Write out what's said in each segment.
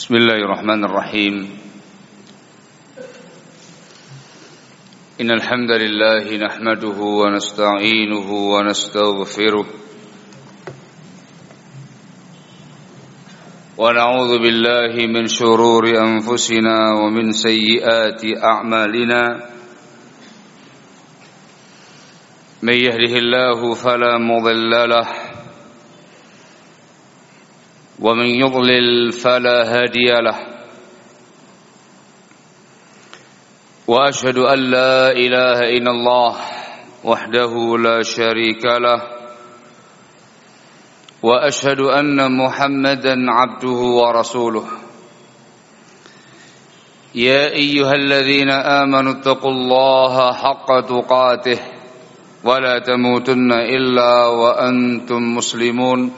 بسم الله الرحمن الرحيم إن الحمد لله نحمده ونستعينه ونستغفره ونعوذ بالله من شرور أنفسنا ومن سيئات أعمالنا من يهده الله فلا مضل له ومن يضلل فلا هادي له وأشهد أن لا إله إلا الله وحده لا شريك له وأشهد أن محمدا عبده ورسوله يا أيها الذين آمنوا اتقوا الله حق تقاته ولا تموتن إلا وأنتم مسلمون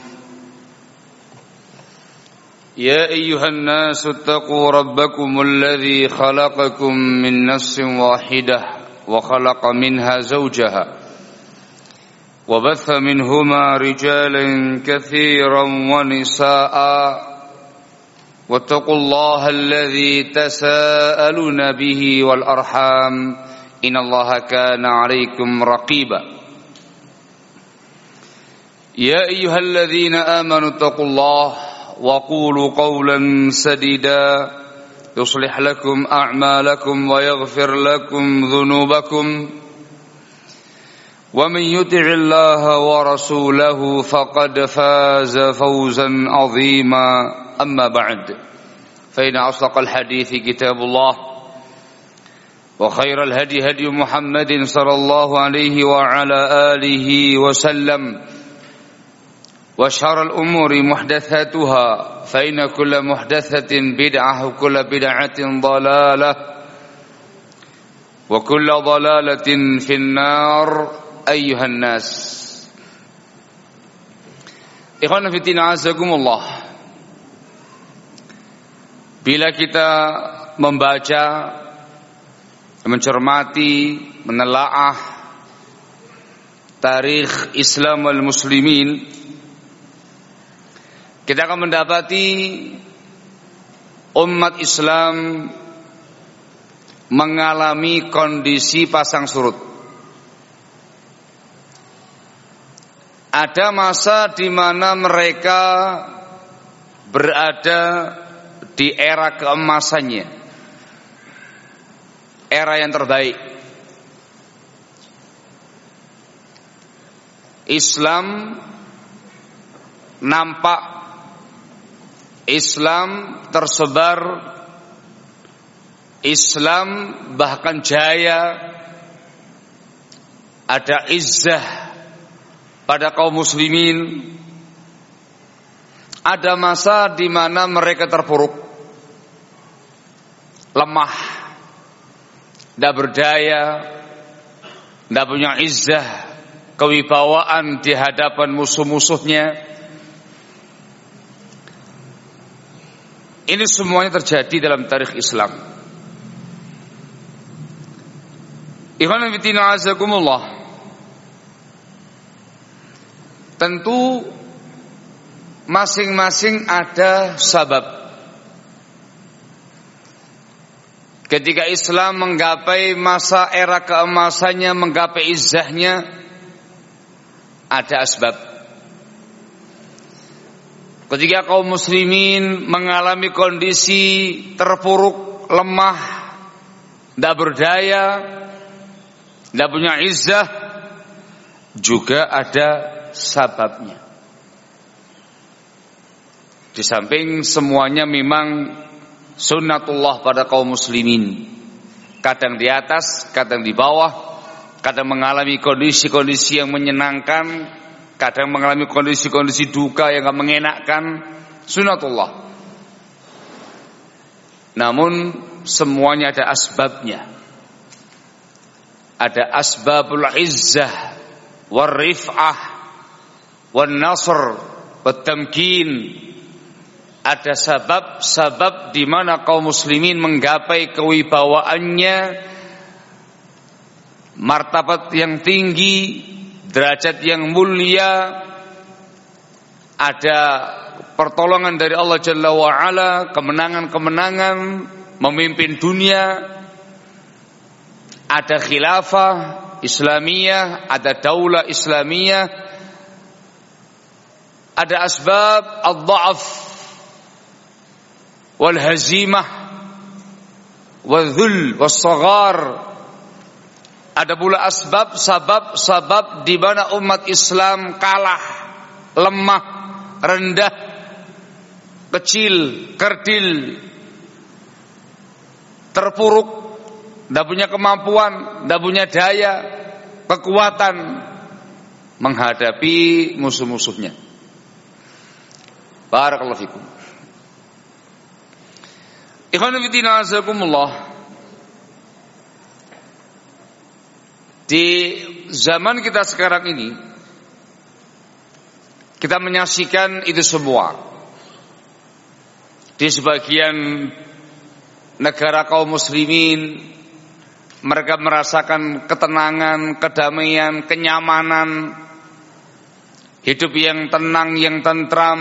يا أيها الناس اتقوا ربكم الذي خلقكم من نفس واحدة وخلق منها زوجها وبث منهما رجالا كثيرا ونساء واتقوا الله الذي تساءلون به والأرحام إن الله كان عليكم رقيبا يا أيها الذين آمنوا اتقوا الله وقولوا قولا سديدا يصلح لكم أعمالكم ويغفر لكم ذنوبكم ومن يطع الله ورسوله فقد فاز فوزا عظيما أما بعد فإن أصدق الحديث كتاب الله وخير الهدي هدي محمد صلى الله عليه وعلى آله وسلم وشر الأمور محدثاتها فإن كل محدثة بدعة وكل بدعة ضلالة وكل ضلالة في النار أيها الناس إخوانا في الدين عزكم الله. Bila kita membaca, mencermati, menelaah tarikh Islam wal muslimin, kita akan mendapati umat Islam mengalami kondisi pasang surut. Ada masa di mana mereka berada di era keemasannya, era yang terbaik. Islam nampak, Islam tersebar, Islam bahkan jaya, ada izzah pada kaum muslimin. Ada masa di mana mereka terpuruk, lemah, tidak berdaya, tidak punya izzah, kewibawaan di hadapan musuh-musuhnya. Ini semuanya terjadi dalam tarikh Islam. Ikhwan fillah azakumullah. Tentu masing-masing ada sebab. Ketika Islam menggapai masa era keemasannya, menggapai izzahnya, ada sebab. Ketika kaum muslimin mengalami kondisi terpuruk, lemah, tidak berdaya, tidak punya izzah, juga ada sebabnya. Di samping semuanya memang sunnatullah pada kaum muslimin, kadang di atas, kadang di bawah, kadang mengalami kondisi-kondisi yang menyenangkan, kadang mengalami kondisi-kondisi duka yang gak mengenakkan, sunnatullah. Namun semuanya ada asbabnya. Ada asbabul izzah war rif'ah wan nasr wat tamkin. Ada sabab-sabab di mana kaum muslimin menggapai kewibawaannya, martabat yang tinggi, derajat yang mulia. Ada pertolongan dari Allah Jalla wa'ala, kemenangan-kemenangan, memimpin dunia. Ada khilafah Islamiyah, ada daulah Islamiyah, ada asbab ad-dha'af wal hazimah wal dhul was saghar. Ada pula sabab di mana umat Islam kalah, lemah, rendah, kecil, kerdil, terpuruk, tidak punya kemampuan, tidak punya daya, kekuatan menghadapi musuh-musuhnya. Barakallahu fikum. Ikhwan fillah azakumullah. Di zaman kita sekarang ini, kita menyaksikan itu semua. Di sebagian negara kaum muslimin, mereka merasakan ketenangan, kedamaian, kenyamanan, hidup yang tenang, yang tentram.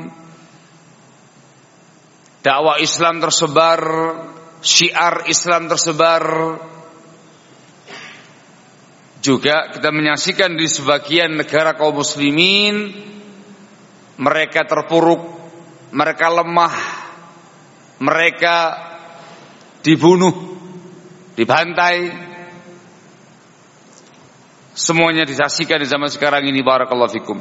Dakwah Islam tersebar, syiar Islam tersebar. Juga kita menyaksikan di sebagian negara kaum muslimin, mereka terpuruk, mereka lemah, mereka dibunuh, dibantai. Semuanya disaksikan di zaman sekarang ini. Barakallahu fikum.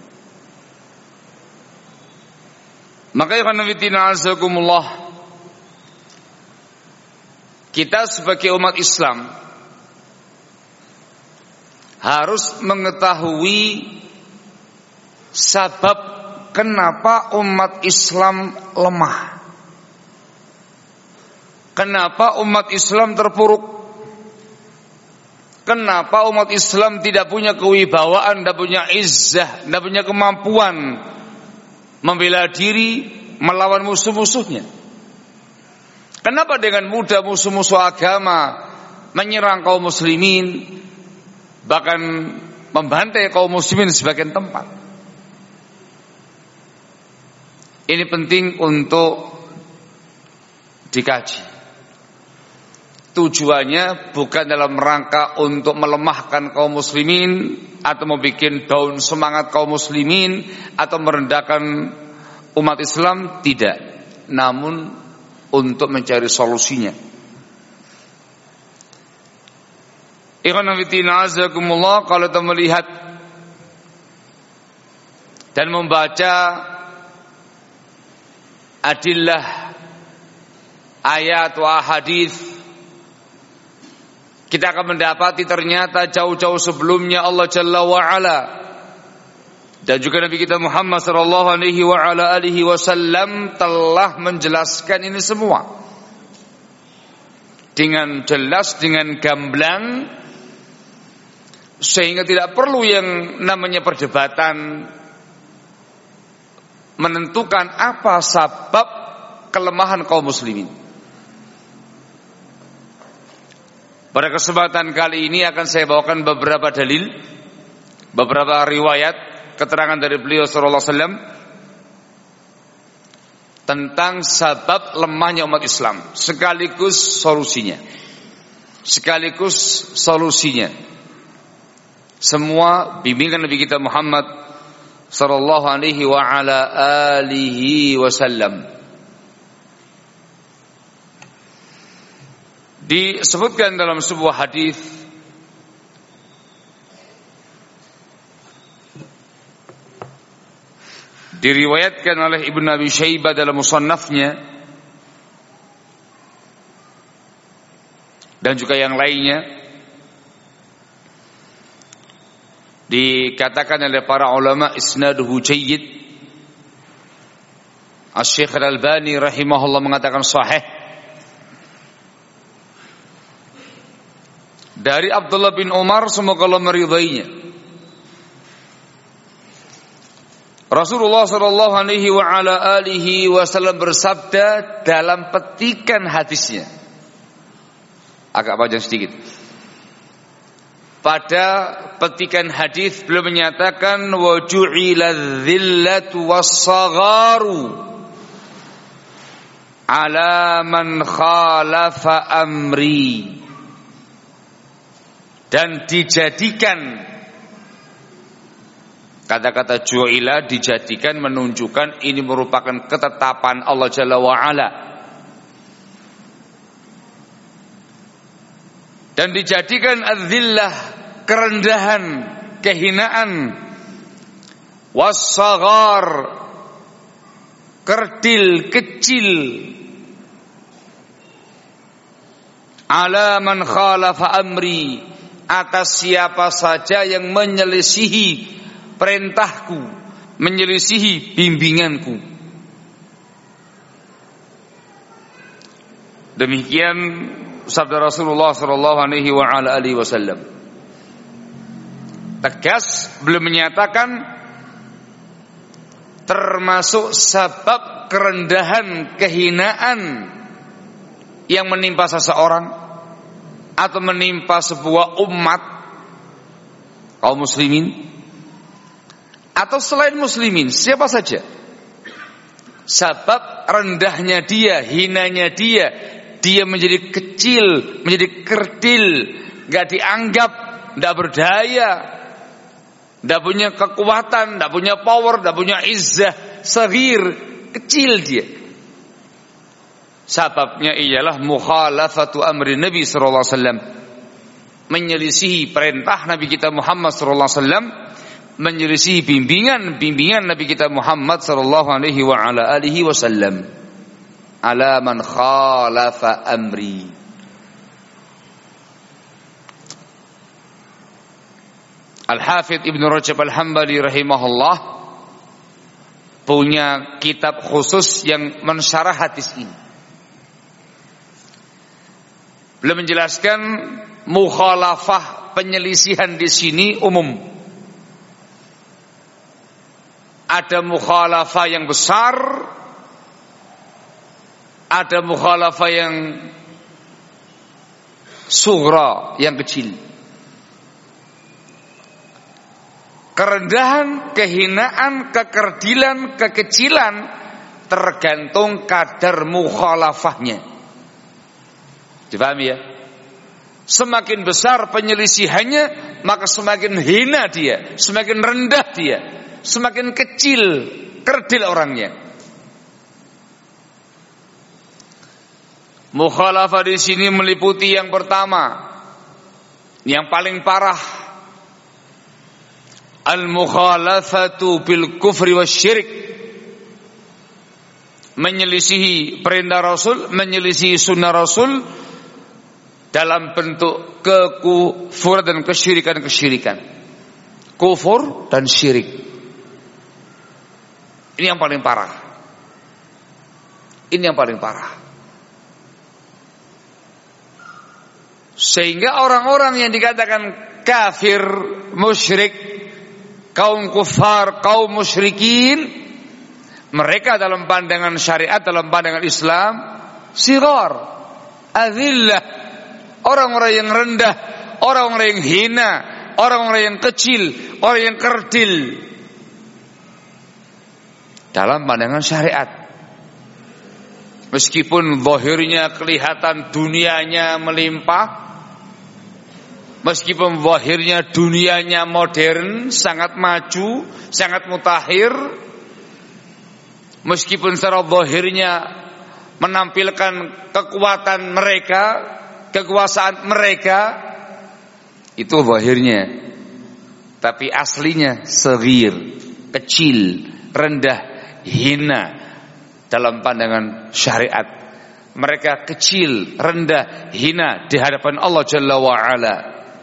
Maka ya khanafitina azakumullah, kita sebagai umat Islam harus mengetahui sebab kenapa umat Islam lemah, kenapa umat Islam terpuruk, kenapa umat Islam tidak punya kewibawaan, tidak punya izzah, tidak punya kemampuan membela diri melawan musuh-musuhnya. Kenapa dengan mudah musuh-musuh agama menyerang kaum muslimin, bahkan membantai kaum muslimin di sebagian tempat? Ini penting untuk dikaji. Tujuannya bukan dalam rangka untuk melemahkan kaum muslimin atau membuat down semangat kaum muslimin atau merendahkan umat Islam, tidak. Namun untuk mencari solusinya. Ikhwan fillah azakumullah, kalau kita melihat dan membaca adillah ayat wa hadis, kita akan mendapati ternyata jauh-jauh sebelumnya Allah Jalla wa'ala dan juga Nabi kita Muhammad sallallahu alaihi wasallam telah menjelaskan ini semua dengan jelas, dengan gamblang, sehingga tidak perlu yang namanya perdebatan menentukan apa sebab kelemahan kaum muslimin. Pada kesempatan kali ini akan saya bawakan beberapa dalil, beberapa riwayat, keterangan dari beliau sallallahu alaihi wasallam tentang sebab lemahnya umat Islam, sekaligus solusinya. Semua bimbingan Nabi kita Muhammad sallallahu alaihi wa ala alihi wasallam. Disebutkan dalam sebuah hadis diriwayatkan oleh Ibnu Abi Syaibah dalam musannafnya dan juga yang lainnya, dikatakan oleh para ulama isnaduhu jayyid. Asy-Syaikh Al-Albani rahimahullah mengatakan sahih. Dari Abdullah bin Umar, semoga Allah meridainya, Rasulullah sallallahu alaihi wa ala alihi wasallam bersabda dalam petikan hadisnya, agak panjang sedikit. pada petikan hadis beliau menyatakan wa ju'ila dhillatu was-sagharu ala man khalafa amri, dan dijadikan, kata-kata ju'ila dijadikan menunjukkan ini merupakan ketetapan Allah Jalla wa Ala, dan dijadikan adzillah, kerendahan, kehinaan, was-saghar, kerdil, kecil, ala man khalafa amri, atas siapa saja yang menyelisihi perintahku, menyelisihi bimbinganku. Demikian sabda Rasulullah sallallahu alaihi wa ala alihi wasallam. Tegas beliau menyatakan termasuk sebab kerendahan, kehinaan yang menimpa seseorang atau menimpa sebuah umat kaum muslimin atau selain muslimin, siapa saja, sebab rendahnya dia, hinanya dia, dia menjadi kecil, menjadi kerdil, gak dianggap, gak berdaya, gak punya kekuatan, gak punya power, gak punya izzah, saghir, kecil dia. Sebabnya ialah mukhalafatu amri Nabi sallallahu alaihi wasallam, menyelisihi perintah Nabi kita Muhammad sallallahu alaihi wasallam, menyelisihi bimbingan Nabi kita Muhammad sallallahu alaihi wa ala alihi wasallam. Ala man khalafa amri. Al-Hafidh Ibn Rajab Al-Hambali rahimahullah punya kitab khusus yang mensyarah hadis ini. Beliau menjelaskan mukhalafah, penyelisihan di sini umum. Ada mukhalafah yang besar, ada mukhalafah yang sughra, yang kecil. Kerendahan, kehinaan, kekerdilan, kekecilan tergantung kadar mukhalafahnya. Dipahami ya? Semakin besar penyelisihannya, maka semakin hina dia, semakin rendah dia, semakin kecil, kerdil orangnya. Mukhalafah di sini meliputi yang pertama, yang paling parah, al-mukhalafatu bil kufri wasyirik, menyelisihi perintah Rasul, menyelisihi sunnah Rasul dalam bentuk kekufuran dan kesyirikan. Kufur dan syirik. Ini yang paling parah. Ini yang paling parah. Sehingga orang-orang yang dikatakan kafir, musyrik, kaum kufar, kaum musyrikin, mereka dalam pandangan syariat, dalam pandangan Islam, sighar, adillah, orang-orang yang rendah, orang-orang yang hina, orang-orang yang kecil, orang yang kerdil dalam pandangan syariat. Meskipun zahirnya kelihatan dunianya melimpah, meskipun zahirnya dunianya modern, sangat maju, sangat mutakhir, meskipun secara zahirnya menampilkan kekuatan mereka, kekuasaan mereka, itu zahirnya, tapi aslinya saghir, kecil, rendah, hina dalam pandangan syariat. Mereka kecil, rendah, hina di hadapan Allah Jalla wa Ala.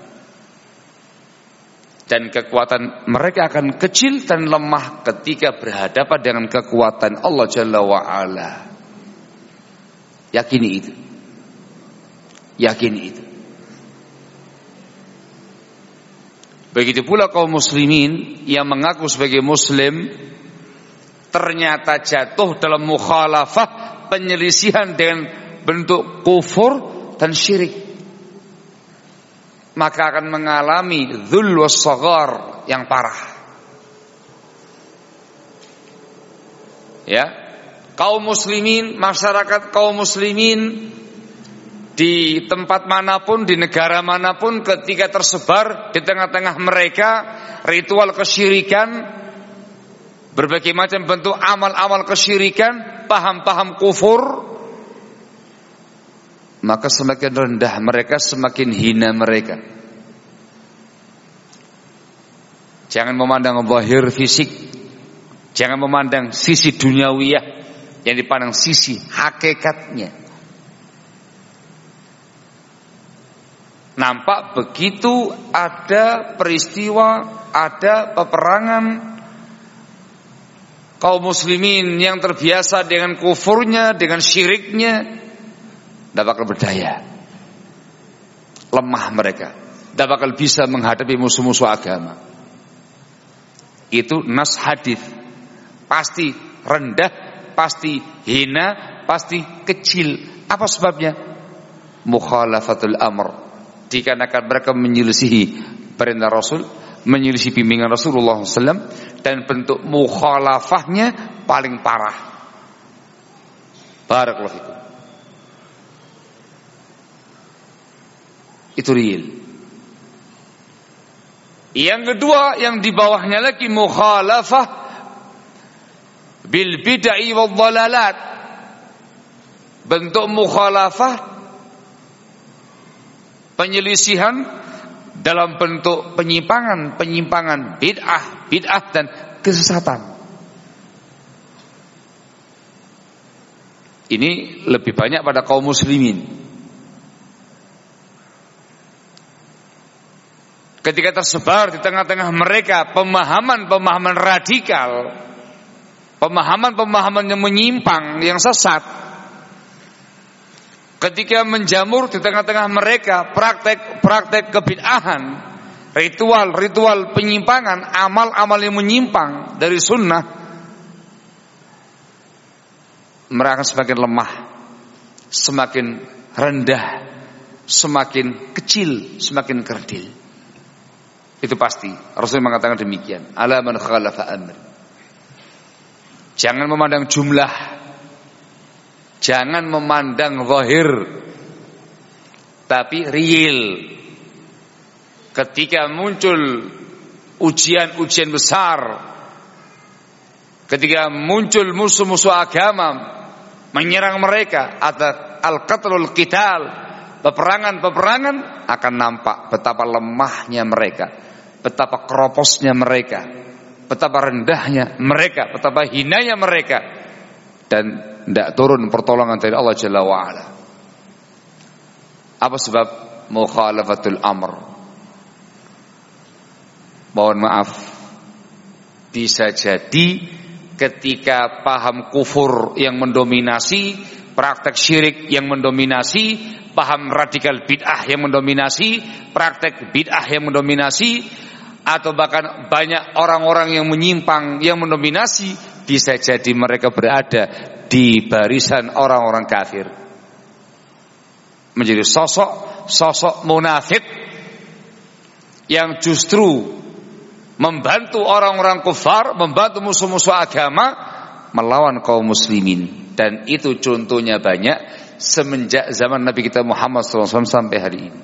Dan kekuatan mereka akan kecil dan lemah ketika berhadapan dengan kekuatan Allah Jalla wa Ala. Yakini itu. Yakini itu. Begitu pula kaum muslimin yang mengaku sebagai muslim ternyata jatuh dalam mukhalafah, penyelisihan dengan bentuk kufur dan syirik. maka akan mengalami dzul was-shaghar yang parah. Ya, kaum muslimin, masyarakat kaum muslimin di tempat manapun, di negara manapun, ketika tersebar di tengah-tengah mereka ritual kesyirikan, berbagai macam bentuk amal-amal kesyirikan, paham-paham kufur, maka semakin rendah mereka, semakin hina mereka. Jangan memandang zahir fisik, jangan memandang sisi duniawiyah, yang dipandang sisi hakikatnya. Nampak begitu ada peristiwa, ada peperangan, kaum muslimin yang terbiasa dengan kufurnya, dengan syiriknya, tidak bakal berdaya. Lemah mereka, tidak bakal bisa menghadapi musuh-musuh agama. Itu nas hadis. Pasti rendah, pasti hina, pasti kecil. Apa sebabnya? Mukhalafatul amr. Dikarenakan mereka menyelisihi perintah Rasul, menyelisihi bimbingan Rasulullah SAW, dan bentuk mukhalafahnya paling parah. Barakallahu fikum. Itu real. Yang kedua, yang di bawahnya lagi, mukhalafah bil bid'ah wal dhalalat. Bentuk mukhalafah, penyelisihan dalam bentuk penyimpangan, bid'ah dan kesesatan. Ini lebih banyak pada kaum muslimin. Ketika tersebar di tengah-tengah mereka pemahaman-pemahaman radikal, pemahaman-pemahaman yang menyimpang, yang sesat, ketika menjamur di tengah-tengah mereka praktek-praktek kebid'ahan, ritual-ritual penyimpangan, amal-amal yang menyimpang dari sunnah, mereka akan semakin lemah, semakin rendah, semakin kecil, semakin kerdil. Itu pasti. Rasul mengatakan demikian. Ala man khalafa amri. Jangan memandang jumlah, jangan memandang zahir, tapi real. Ketika muncul ujian-ujian besar, ketika muncul musuh-musuh agama menyerang mereka, atau al-qatlul qital, peperangan-peperangan, akan nampak betapa lemahnya mereka, betapa keroposnya mereka, betapa rendahnya mereka, betapa hinanya mereka, dan tidak turun pertolongan dari Allah Jalla wa'ala. Apa sebab? Mukhalafatul amr. Mohon maaf, bisa jadi ketika paham kufur yang mendominasi, praktek syirik yang mendominasi, paham radikal bid'ah yang mendominasi, praktek bid'ah yang mendominasi, atau bahkan banyak orang-orang yang menyimpang yang mendominasi, bisa jadi mereka berada di barisan orang-orang kafir, menjadi sosok munafik yang justru membantu orang-orang kufar, membantu musuh-musuh agama melawan kaum muslimin. Dan itu contohnya banyak semenjak zaman Nabi kita Muhammad SAW sampai hari ini.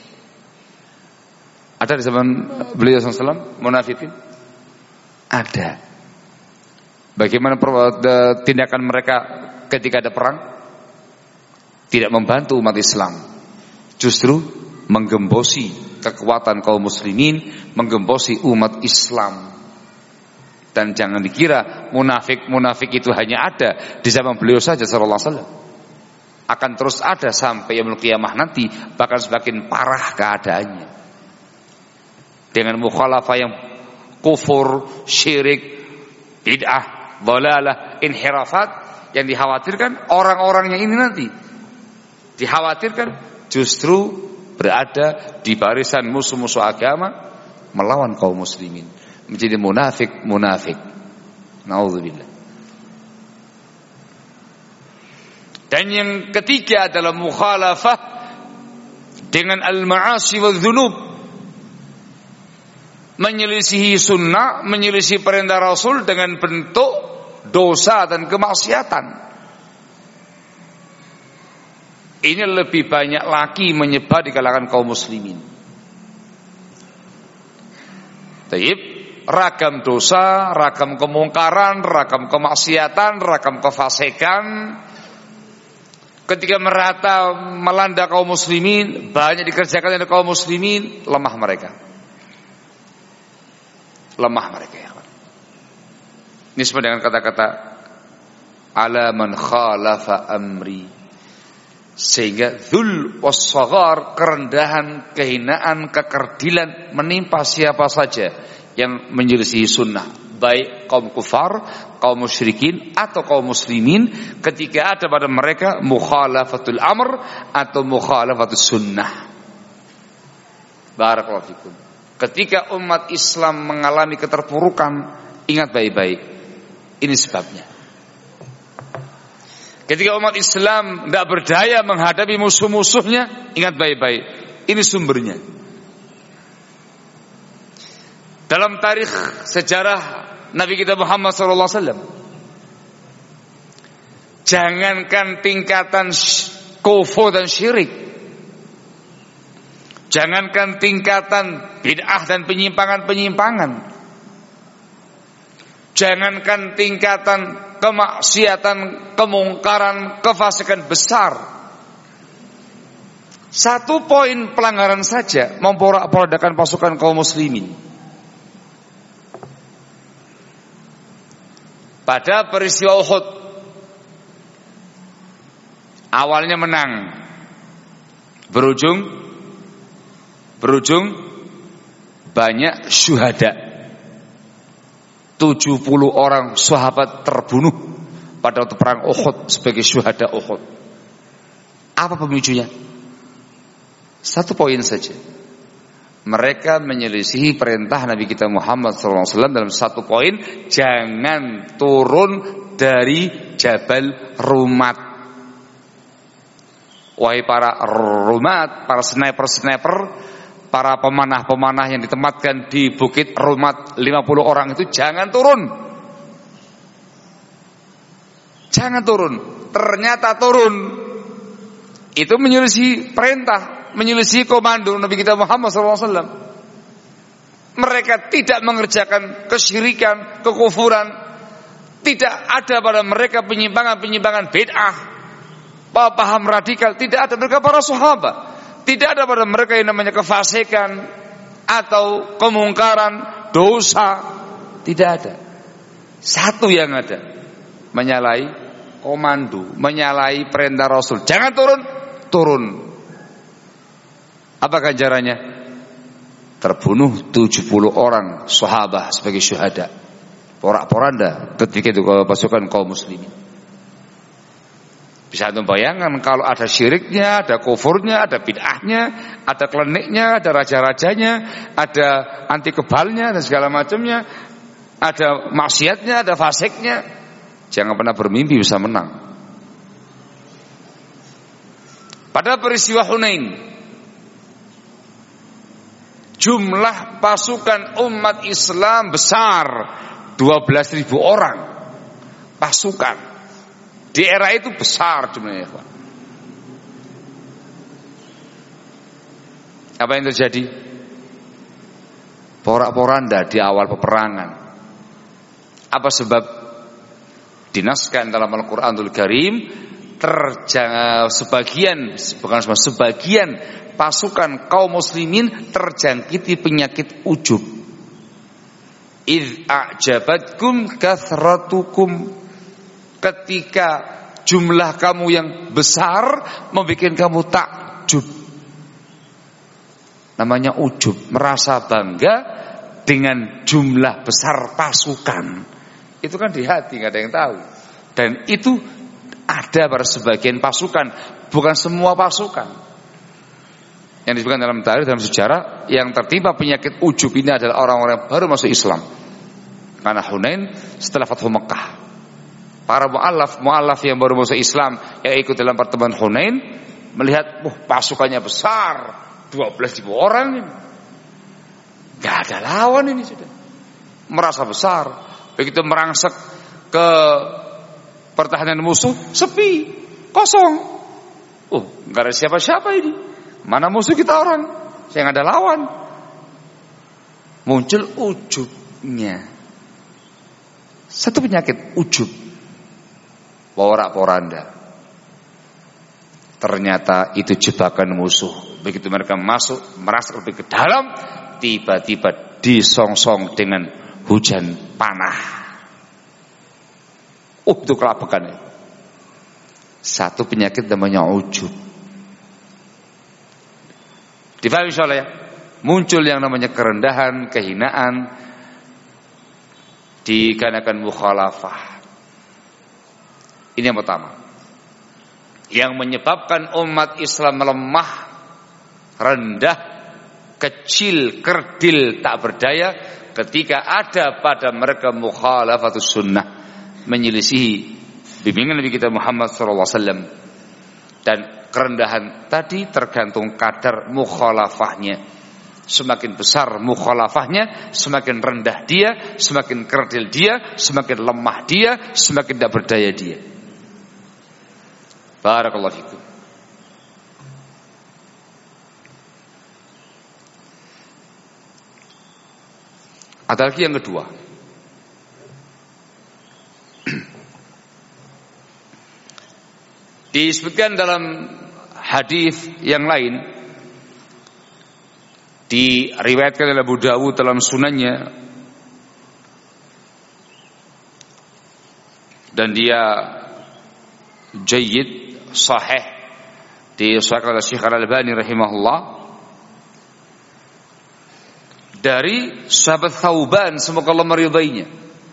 Ada di zaman beliau SAW munafikin? Ada. Bagaimana tindakan mereka ketika ada perang? Tidak membantu umat Islam, justru menggembosi kekuatan kaum muslimin, menggembosi umat Islam. Dan jangan dikira munafik itu hanya ada di zaman beliau saja sallallahu alaihi wasallam. Akan terus ada sampai yaumul qiyamah nanti, bahkan semakin parah keadaannya. Dengan mukhalafah yang kufur, syirik, bid'ah, dhalalah, inhirafat, yang dikhawatirkan orang-orangnya ini nanti dikhawatirkan justru berada di barisan musuh-musuh agama melawan kaum muslimin, menjadi munafik. Nauzubillah. Dan yang ketiga adalah mukhalafah dengan al-ma'asi wa dzunub, menyelisihi sunnah, menyelisihi perintah Rasul dengan bentuk dosa dan kemaksiatan. Ini lebih banyak lagi menyebar di kalangan kaum muslimin. Taib, ragam dosa, ragam kemungkaran, ragam kemaksiatan, ragam kefasikan ketika merata melanda kaum muslimin, banyak dikerjakan oleh kaum muslimin, lemah mereka. Ya. Ini sama dengan kata-kata ala man khalafa amri, sehingga dzul was-shaghar, kerendahan, kehinaan, kekerdilan menimpa siapa saja yang menyelisihi sunnah, baik kaum kufar, kaum musyrikin atau kaum muslimin, ketika ada pada mereka mukhalafatul amr atau mukhalafatus sunnah. Barakallahu fikum. Ketika umat Islam mengalami keterpurukan, ingat baik-baik, ini sebabnya. Ketika umat Islam tidak berdaya menghadapi musuh-musuhnya, ingat baik-baik, ini sumbernya. Dalam tarikh sejarah Nabi kita Muhammad SAW, jangankan tingkatan kufur dan syirik, jangankan tingkatan bid'ah dan penyimpangan-penyimpangan, jangankan tingkatan kemaksiatan, kemungkaran, kefasikan besar, satu poin pelanggaran saja memporak-porandakan pasukan kaum muslimin. Pada peristiwa Uhud, awalnya menang, berujung banyak syuhada. 70 orang sahabat terbunuh pada waktu perang Uhud sebagai syuhada Uhud. Apa pemicunya? Satu poin saja. Mereka menyelisihi perintah Nabi kita Muhammad SAW dalam satu poin, jangan turun dari Jabal Rumat. Wahai para Rumat, para sniper-sniper, para pemanah-pemanah yang ditempatkan di Bukit Rumat, 50 orang itu jangan turun. Jangan turun. Ternyata turun. Itu menyelisihi perintah, menyelisihi komando Nabi kita Muhammad SAW. Mereka tidak mengerjakan kesyirikan, kekufuran. Tidak ada pada mereka penyimpangan-penyimpangan bid'ah, paham radikal. Tidak ada. Mereka para sahabat. Tidak ada pada mereka yang namanya kefasikan atau kemungkaran, dosa. Tidak ada. Satu yang ada, menyalahi komando, menyalahi perintah Rasul. Jangan turun, turun. Apa ganjarannya? Terbunuh 70 orang sahabat sebagai syuhada. Porak-poranda ketika itu pasukan kaum muslimin. Bisa anda bayangkan kalau ada syiriknya, ada kufurnya, ada bid'ahnya, ada kleniknya, ada raja-rajanya, ada anti kebalnya dan segala macamnya, ada maksiatnya, ada fasiknya. Jangan pernah bermimpi bisa menang. Pada peristiwa Hunain, jumlah pasukan umat Islam besar, 12.000 orang pasukan. Di era itu besar jumlahnya. Apa yang terjadi? Porak-poranda di awal peperangan. Apa sebab? Dinaskan dalam Al-Quranul Karim, sebagian pasukan kaum muslimin terjangkiti penyakit ujub. Idh a'jabatkum kathratukum, ketika jumlah kamu yang besar membuat kamu takjub. Namanya ujub, merasa bangga dengan jumlah besar pasukan. Itu kan di hati, gak ada yang tahu. Dan itu ada pada sebagian pasukan, bukan semua pasukan. Yang disebutkan dalam tarikh, dalam sejarah, yang tertimpa penyakit ujub ini adalah orang-orang yang baru masuk Islam. Karena Hunain setelah Fathu Mekah. Para mu'allaf yang baru masuk Islam yang ikut dalam pertemuan Hunain melihat pasukannya besar, 12.000 orang ini. Gak ada lawan ini sudah. Merasa besar. Begitu merangsek ke pertahanan musuh, sepi, kosong. Gak ada siapa-siapa ini. Mana musuh kita orang? Yang ada lawan. Muncul ujubnya. Satu penyakit ujub. Porak-poranda. Ternyata itu jebakan musuh. Begitu mereka masuk, merasa lebih ke dalam, tiba-tiba disongsong dengan hujan panah. Itu kelabakan. Satu penyakit namanya ujub. Difahami insyaallah ya. Muncul yang namanya kerendahan, kehinaan dikarenakan mukhalafah. Ini yang pertama. Yang menyebabkan umat Islam melemah, rendah, kecil, kerdil, tak berdaya ketika ada pada mereka mukhalafatus sunnah, menyelisihi bimbingan Nabi kita Muhammad SAW. Dan kerendahan tadi tergantung kadar mukhalafahnya. Semakin besar mukhalafahnya, semakin rendah dia, semakin kerdil dia, semakin lemah dia, semakin tak berdaya dia. Barakallahu fikum. Ada lagi yang kedua. Disebutkan dalam hadis yang lain, diriwayatkan oleh Abu Dawud dalam sunannya, dan dia jayyid, sahih, disahihkan oleh Syekh Al-Albani rahimahullah, dari sahabat Thauban, semoga Allah meridainya.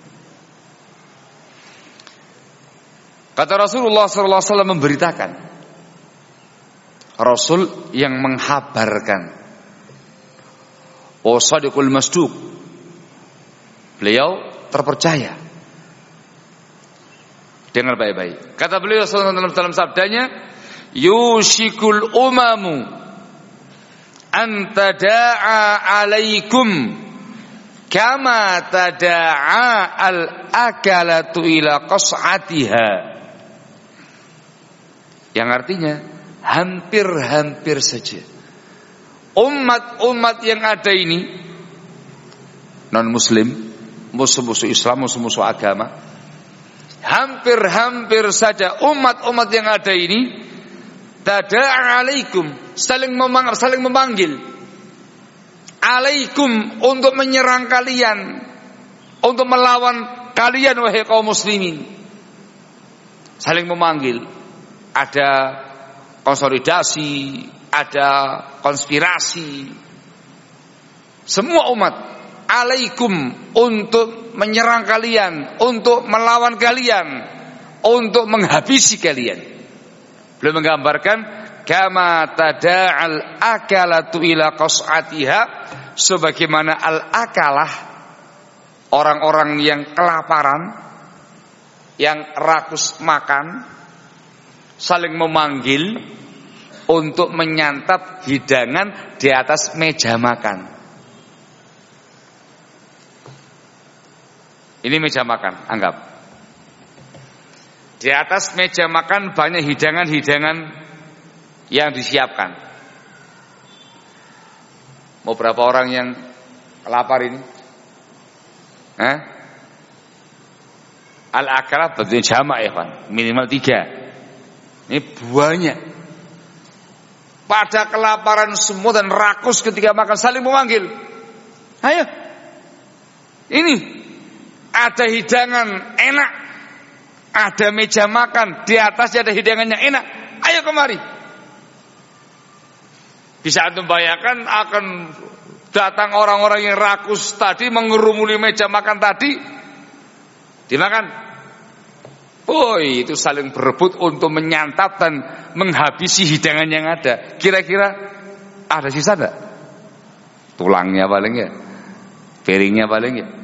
Kata Rasulullah SAW memberitakan, Rasul yang menghabarkan, Shadiqul Masduq, beliau terpercaya. Dengar baik-baik. Kata beliau dalam sabdanya, yushikul umamu an tada'a alaikum kama tada'a al-akalatu ila qas'atiha. Yang artinya hampir-hampir saja umat-umat yang ada ini, non muslim, musuh-musuh Islam, musuh-musuh agama, hampir-hampir saja umat-umat yang ada ini tada'a alaikum, saling memanggil alaikum, untuk menyerang kalian, untuk melawan kalian wahai kaum muslimin. Saling memanggil, ada konsolidasi, ada konspirasi. Semua umat alaikum, untuk menyerang kalian, untuk melawan kalian, untuk menghabisi kalian. Beliau menggambarkan kama tada'al akalatu ila qas'atiha, sebagaimana al-akalah, orang-orang yang kelaparan, yang rakus makan, saling memanggil untuk menyantap hidangan di atas meja makan. Ini meja makan, anggap. Di atas meja makan banyak hidangan-hidangan yang disiapkan. Mau berapa orang yang lapar ini? Al-akalah bentuknya jamak ya Pak, minimal 3. Ini banyak. Pada kelaparan semua dan rakus ketika makan, saling memanggil. Ayo, ini ada hidangan enak, ada meja makan, di atasnya ada hidangan yang enak. Ayo kemari. Bisa antum bayangkan akan datang orang-orang yang rakus tadi, mengerumuni meja makan tadi, dimakan. Itu saling berebut untuk menyantap dan menghabisi hidangan yang ada. Kira-kira ada sisa enggak? Tulangnya paling ya, piringnya paling ya.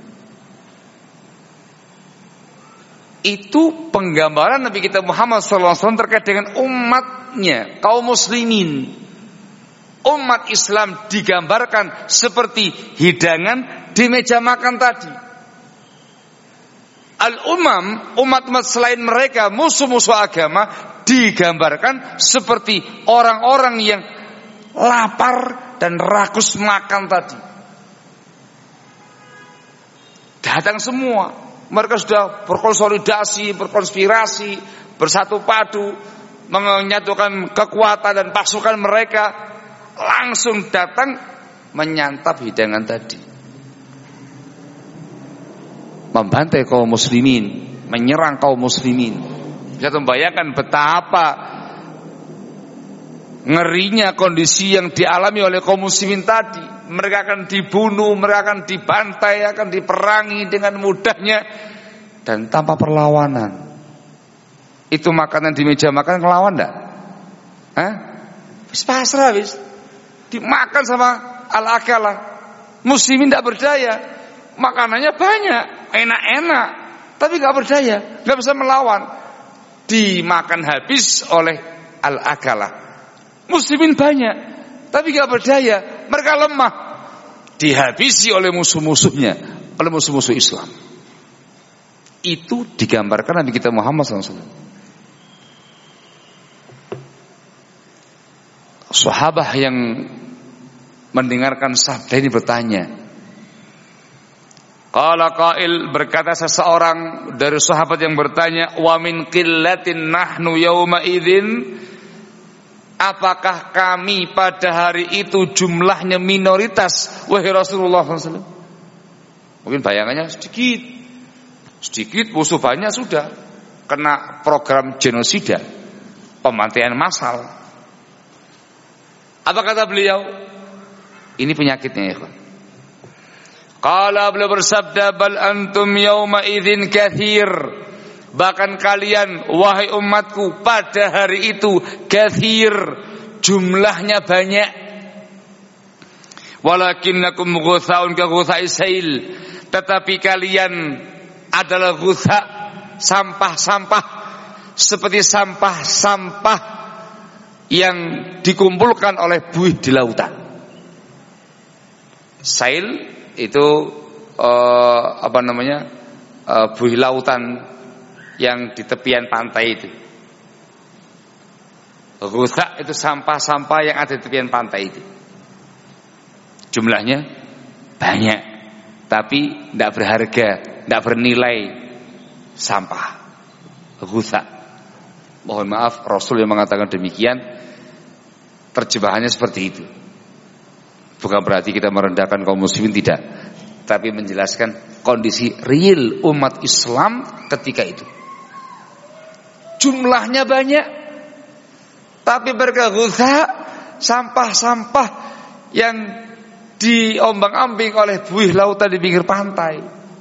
Itu penggambaran Nabi kita Muhammad SAW terkait dengan umatnya, kaum muslimin. umat Islam digambarkan seperti hidangan di meja makan tadi. Umat-umat selain mereka, musuh-musuh agama, digambarkan seperti orang-orang yang lapar dan rakus makan tadi. Datang semua, mereka sudah berkonsolidasi, berkonspirasi, bersatu padu, menyatukan kekuatan dan pasukan mereka, langsung datang menyantap hidangan tadi, membantai kaum muslimin, menyerang kaum muslimin. Bisa membayangkan betapa ngerinya kondisi yang dialami oleh kaum muslimin tadi. Mereka akan dibunuh, mereka akan dibantai, akan diperangi dengan mudahnya dan tanpa perlawanan. Itu makanan di meja makan ngelawan enggak? Wis pasrah wis. Dimakan sama al-akalah. Muslimin tidak berdaya. Makanannya banyak, enak-enak, tapi enggak berdaya, enggak bisa melawan. Dimakan habis oleh al-akalah. Muslimin banyak, tapi enggak berdaya, mereka lemah. Dihabisi oleh musuh-musuhnya, oleh musuh-musuh Islam. Itu digambarkan Nabi kita Muhammad SAW. Sahabat yang mendengarkan sabda ini bertanya. Qala qail, berkata seseorang dari sahabat yang bertanya, wa min qillatin nahnu yauma idzin, apakah kami pada hari itu jumlahnya minoritas wahai Rasulullah SAW? Mungkin bayangannya sedikit musuh banyak, sudah kena program genosida, pembantaian massal. Apa kata beliau? Ini penyakitnya ya. Qala, beliau bersabda, bal antum yauma idzin katsir. Bahkan kalian wahai umatku pada hari itu katsir, jumlahnya banyak. Walakinnakum ghutsaun ka ghutsa'is sail. Tetapi kalian adalah ghutsa, sampah-sampah, seperti sampah-sampah yang dikumpulkan oleh buih di lautan. Sail itu buih lautan yang di tepian pantai itu. Ghutsa itu sampah-sampah yang ada di tepian pantai itu. Jumlahnya banyak, tapi tidak berharga, tidak bernilai, sampah. Ghutsa. Mohon maaf, Rasul yang mengatakan demikian, terjemahannya seperti itu. Bukan berarti kita merendahkan kaum muslimin, tidak, tapi menjelaskan kondisi real umat Islam ketika itu. Jumlahnya banyak, tapi mereka ghutsa, sampah-sampah yang diombang-ambing oleh buih lautan di pinggir pantai.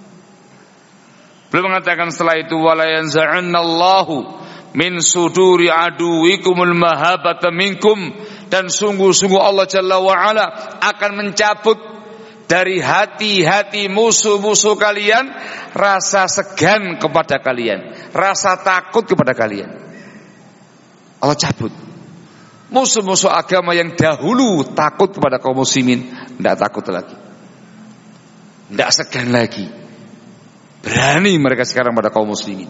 Beliau mengatakan setelah itu, wala yanza'annallahu min suduri aduwikumul mahabata minkum, dan sungguh-sungguh Allah Jalla wa'ala akan mencabut dari hati-hati musuh-musuh kalian rasa segan kepada kalian, rasa takut kepada kalian. Allah cabut. Musuh-musuh agama yang dahulu takut kepada kaum muslimin, tidak takut lagi, tidak segan lagi, berani mereka sekarang pada kaum muslimin.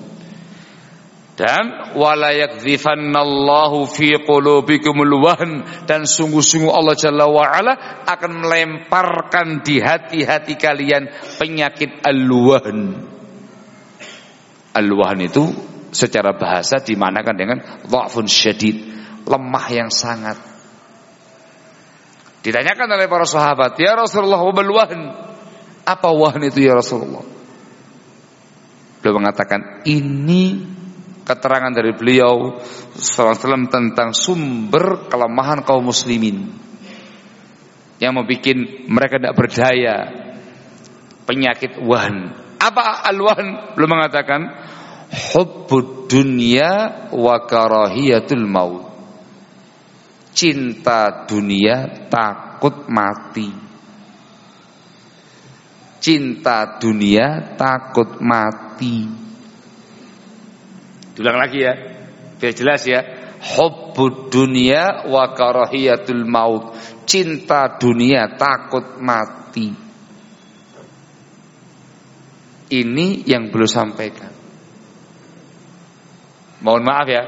Dan wala yakdzifannallahu fi qulubikumul wahn, dan sungguh-sungguh Allah Jalla wa'ala akan melemparkan di hati-hati kalian penyakit al-wahn. Al-wahn itu secara bahasa dimanakan dengan dha'fun syadid, lemah yang sangat. Ditanyakan oleh para sahabat, ya Rasulullah, wabal wahn, apa wahn itu ya Rasulullah? Beliau mengatakan, ini keterangan dari beliau SAW tentang sumber kelemahan kaum muslimin yang membuat mereka tidak berdaya, penyakit wahn. Apa al-wahn? Beliau mengatakan hubbud dunya wa karahiyatul maut, cinta dunia, takut mati. Cinta dunia, takut mati. Diulang lagi ya, biar jelas ya. Hubbud dunya wa karahiyatul maut, cinta dunia, takut mati. Ini yang belum sampaikan. Mohon maaf ya.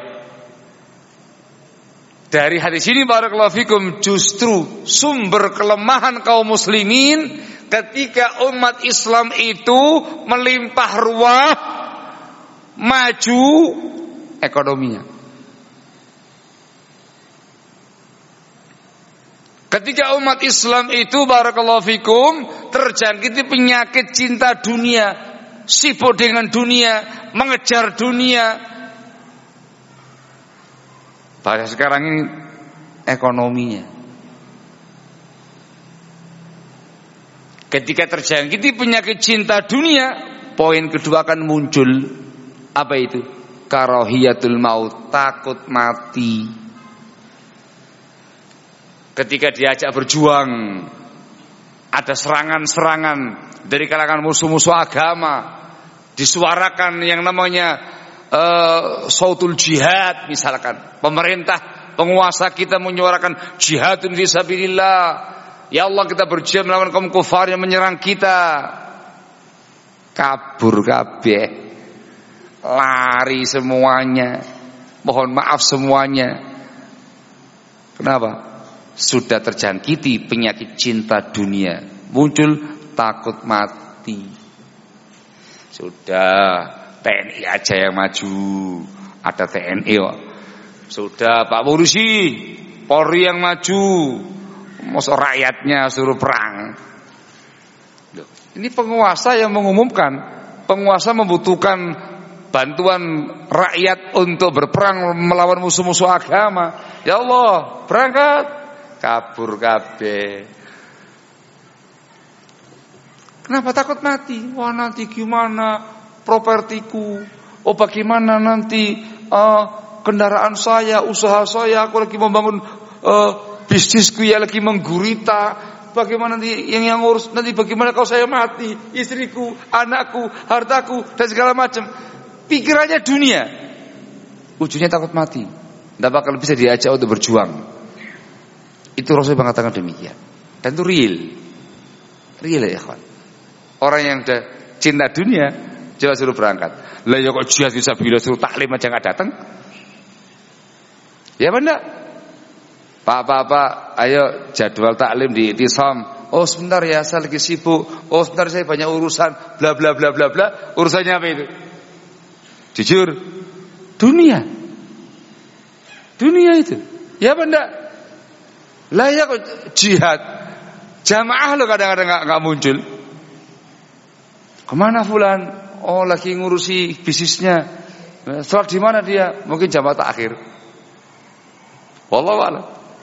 Dari hadis ini barakallahu fikum, justru sumber kelemahan kaum muslimin ketika umat Islam itu melimpah ruah, maju ekonominya. Ketika umat Islam itu barakallahu fikum terjangkiti penyakit cinta dunia, sibuk dengan dunia, mengejar dunia. Pada sekarang ini ekonominya. Ketika terjangkiti penyakit cinta dunia, poin kedua akan muncul. Apa itu? Karahiyatul maut, takut mati. Ketika diajak berjuang, ada serangan-serangan dari kalangan musuh-musuh agama, disuarakan yang namanya sautul jihad misalkan. Pemerintah, penguasa kita menyuarakan jihadun fisabilillah. Ya Allah, kita berjihad melawan kaum kufar yang menyerang kita. Kabur kabeh, lari semuanya, mohon maaf semuanya. Kenapa? Sudah terjangkiti penyakit cinta dunia, muncul takut mati. Sudah TNI aja yang maju, ada TNI kok. Sudah Pak Polisi, Polri yang maju, masa rakyatnya suruh perang. Loh, ini penguasa yang mengumumkan, penguasa membutuhkan bantuan rakyat untuk berperang melawan musuh-musuh agama. Ya Allah, berangkat. Kabur kabeh. Kenapa takut mati? Wah, nanti gimana propertiku? Oh, bagaimana nanti kendaraan saya, usaha saya, aku lagi membangun bisnisku ya lagi menggurita. Bagaimana nanti yang ngurus? Nanti bagaimana kalau saya mati? Istriku, anakku, hartaku dan segala macam. Pikirannya dunia. Ujungnya takut mati. Tidak bakal bisa diajak untuk berjuang. Itu Rasul mengatakan demikian. Dan itu real ya kawan. Orang yang udah cinta dunia, coba suruh berangkat. Lah ya kok jihad fisabilillah suruh taklim aja nggak datang? Ya benar. Pak, ayo jadwal taklim di Itisam. Oh sebentar ya, saya lagi sibuk. Oh sebentar saya banyak urusan. Bla bla bla bla bla. Urusannya apa itu? Jujur, dunia itu. Ya benar. Lah ya kok jihad jamaah lo kadang-kadang nggak muncul. Kemana fulan? Oh lagi ngurusi bisnisnya. Sholat di mana dia? Mungkin jamaah takhir. Wallahu a'lam.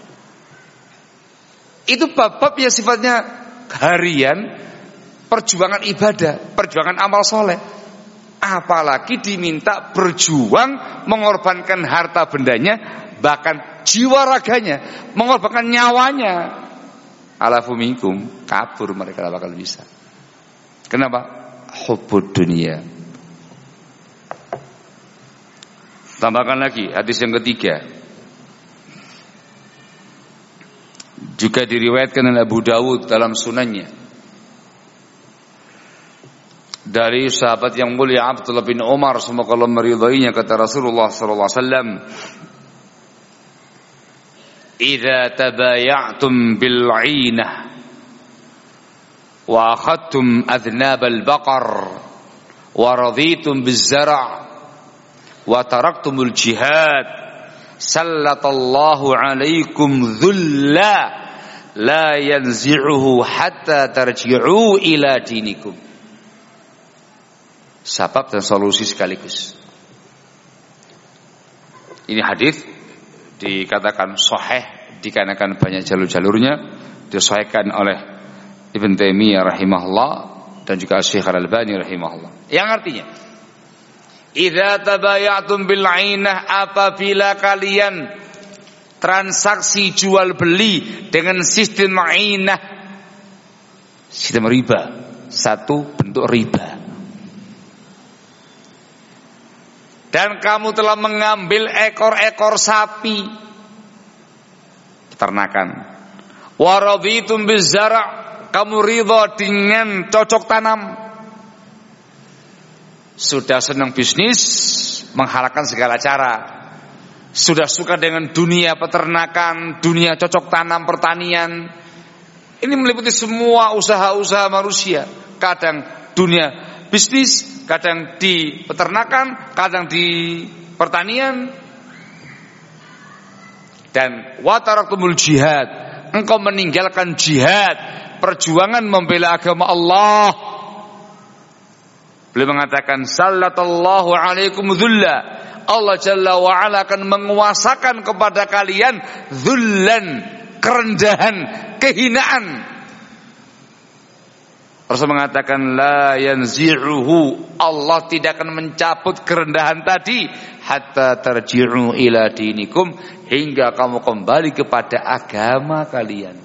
Itu bab-bab yang sifatnya harian, perjuangan ibadah, perjuangan amal soleh. Apalagi diminta berjuang mengorbankan harta bendanya, bahkan jiwa raganya, mengorbankan nyawanya. Alafu minkum, kabur mereka bakal bisa. Kenapa? Hubbud dunia. Tambahkan lagi hadis yang ketiga. Juga diriwayatkan oleh Abu Dawud dalam sunannya. Dari sahabat yang mulia Abdullah bin Umar, semoga Allah meridainya, kata Rasulullah sallallahu alaihi wasallam, "Idza tabaya'tum bil 'ainah wa akhadtum adhnab al-baqar wa raditum biz-zar' wa taraktumul jihad, sallatallahu 'alaikum dhulla la yanzi'uhu hatta tarji'u ila dinikum." Sabab dan solusi sekaligus. Ini hadis dikatakan sahih dikarenakan banyak jalur-jalurnya, disahihkan oleh Ibn Taimiyah rahimahullah dan juga Syekh Al-Albani rahimahullah. Yang artinya, idza tabayatum bil 'ainah, apabila kalian transaksi jual beli dengan sistem 'ainah, sistem riba, satu bentuk riba. Dan kamu telah mengambil ekor-ekor sapi peternakan, Wa raditum bizara', kamu ridha dengan cocok tanam. Sudah senang bisnis, menghalalkan segala cara. Sudah suka dengan dunia peternakan, dunia cocok tanam, pertanian. Ini meliputi semua usaha-usaha manusia. Kadang dunia bisnis, kadang di peternakan, kadang di pertanian. Dan wa taraktumul jihad, engkau meninggalkan jihad, perjuangan membela agama Allah. Beliau mengatakan sallallahu alaikum dhulla, Allah Jalla wa Ala akan menguasakan kepada kalian dhullan, kerendahan, kehinaan. Rasul mengatakan la yanzi'uhu, Allah tidak akan mencabut kerendahan tadi hatta tarji'u ila dinikum, hingga kamu kembali kepada agama kalian.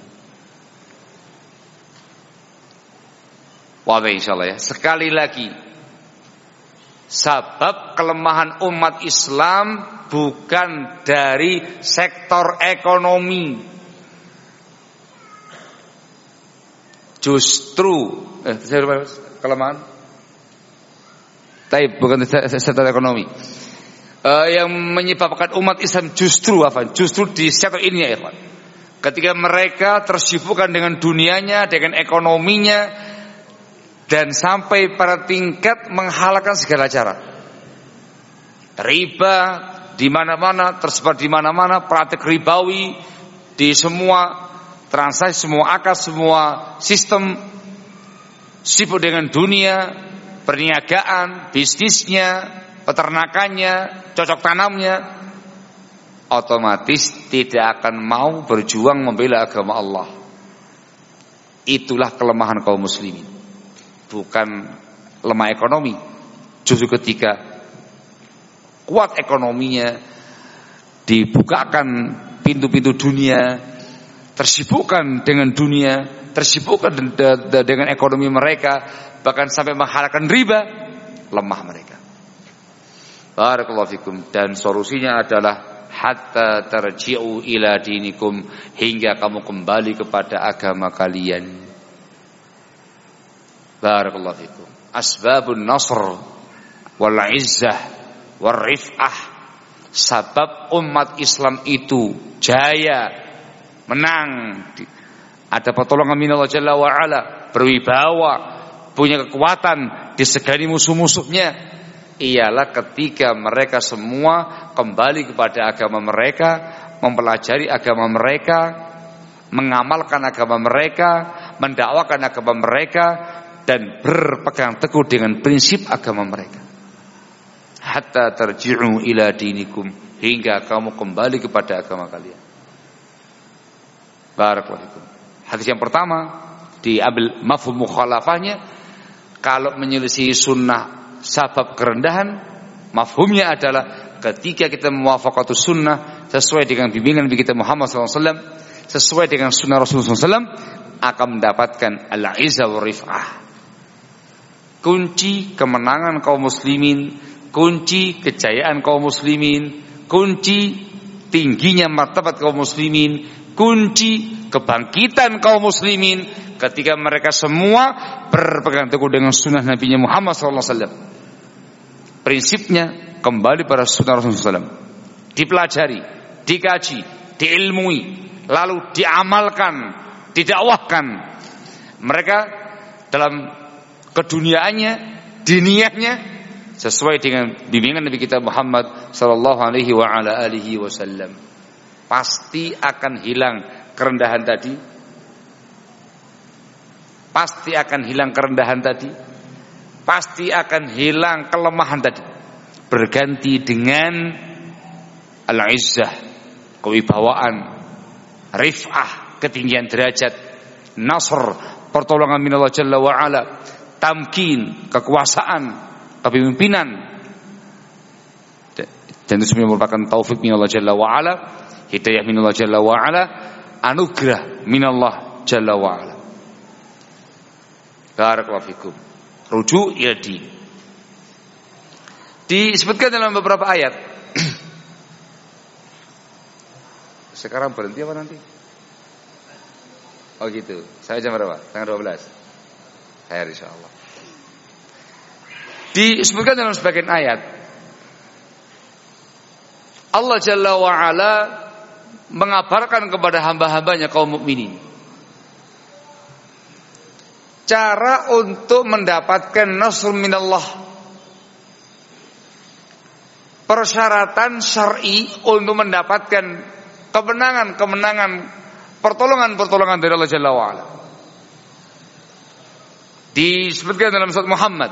Wah, insyaallah ya. Sekali lagi, sebab kelemahan umat Islam bukan dari sektor ekonomi. Justru kelemahan tapi bukan sektor ekonomi. Yang menyebabkan umat Islam justru apa? Justru di sektor ini ya, ikhwan. Ketika mereka tersibukkan dengan dunianya, dengan ekonominya, dan sampai pada tingkat menghalalkan segala cara. Riba di mana-mana, tersebar di mana-mana, praktik ribawi di semua transaksi, semua akad, semua sistem, sibuk dengan dunia, perniagaan, bisnisnya, peternakannya, cocok tanamnya, otomatis tidak akan mau berjuang membela agama Allah. Itulah kelemahan kaum muslimin. Bukan lemah ekonomi, justru ketika kuat ekonominya, dibukakan pintu-pintu dunia, tersibukkan dengan dunia, tersibukkan dengan ekonomi mereka, bahkan sampai menghalalkan riba, lemah mereka. Barakallahu fikum. Dan solusinya adalah hatta tarji'u ila dinikum, hingga kamu kembali kepada agama kalian. Barakallahu fikum. Asbabun nasr wal izzah wal rif'ah, sabab umat Islam itu jaya, menang, ada pertolongan minallah Jalla wa Ala, berwibawa, punya kekuatan, disegani musuh-musuhnya, ialah ketika mereka semua kembali kepada agama mereka, mempelajari agama mereka, mengamalkan agama mereka, mendakwakan agama mereka, dan berpegang teguh dengan prinsip agama mereka. Hatta tarji'u ila dinikum, hingga kamu kembali kepada agama kalian. Barakallahu fikum. Hadis yang pertama diambil mafhum mukhalafahnya, kalau menyelisih sunnah sabab kerendahan, mafhumnya adalah ketika kita muwafaqatus sunnah sesuai dengan bimbingan Nabi kita Muhammad SAW, sesuai dengan sunnah Rasulullah SAW, akan mendapatkan al-izzah wa rif'ah. Kunci kemenangan kaum muslimin, kunci kejayaan kaum muslimin, kunci tingginya martabat kaum muslimin, kunci kebangkitan kaum muslimin ketika mereka semua berpegang teguh dengan sunnah Nabi Muhammad SAW. Prinsipnya kembali pada sunnah Rasulullah SAW, dipelajari, dikaji, diilmui, lalu diamalkan, didakwahkan. Mereka dalam keduniaannya, diniyahnya sesuai dengan bimbingan Nabi kita Muhammad sallallahu alaihi wa ala alihi wasallam. Pasti akan hilang kerendahan tadi. Pasti akan hilang kerendahan tadi. Pasti akan hilang kelemahan tadi. Berganti dengan al-izzah, kewibawaan, rif'ah, ketinggian derajat, nasr, pertolongan minallah Jalla wa Ala, tamkin, kekuasaan, kepemimpinan, dan itu semua merupakan taufik minallah Jalla wa Ala, hidayah minallah Jalla wa Ala, anugerah minallah Jalla wa Ala. Barakallahu fikum. Rujuk ila din. Disebutkan dalam beberapa ayat. Sekarang berhenti apa nanti? Oh gitu. Saya jam berapa? Tanggal 12. Saya insyaallah. Disebutkan dalam sebagian ayat Allah Jalla wa Ala mengabarkan kepada hamba-hambanya kaum mukminin cara untuk mendapatkan nasr minallah, persyaratan syar'i untuk mendapatkan kemenangan-kemenangan, pertolongan-pertolongan dari Allah Jalla wa Ala. Disebutkan dalam surat Muhammad,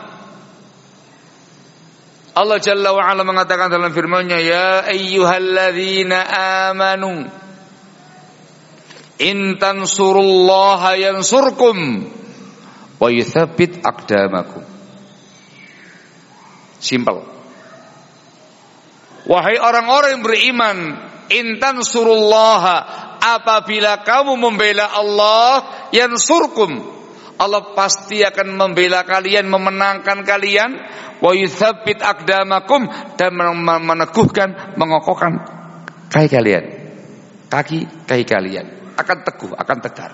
Allah Jalla wa Ala mengatakan dalam firman-Nya, ya ayyuhalladzina amanu in tansurullaha yansurkum wa yutsabbit aqdamakum. Simple. Wahai orang-orang yang beriman, in tansurullaha, apabila kamu membela Allah, yansurkum, Allah pasti akan membela kalian, memenangkan kalian, wa yutsabbit aqdamakum, dan meneguhkan, mengokohkan kaki kalian. Kaki kalian akan teguh, akan tegar.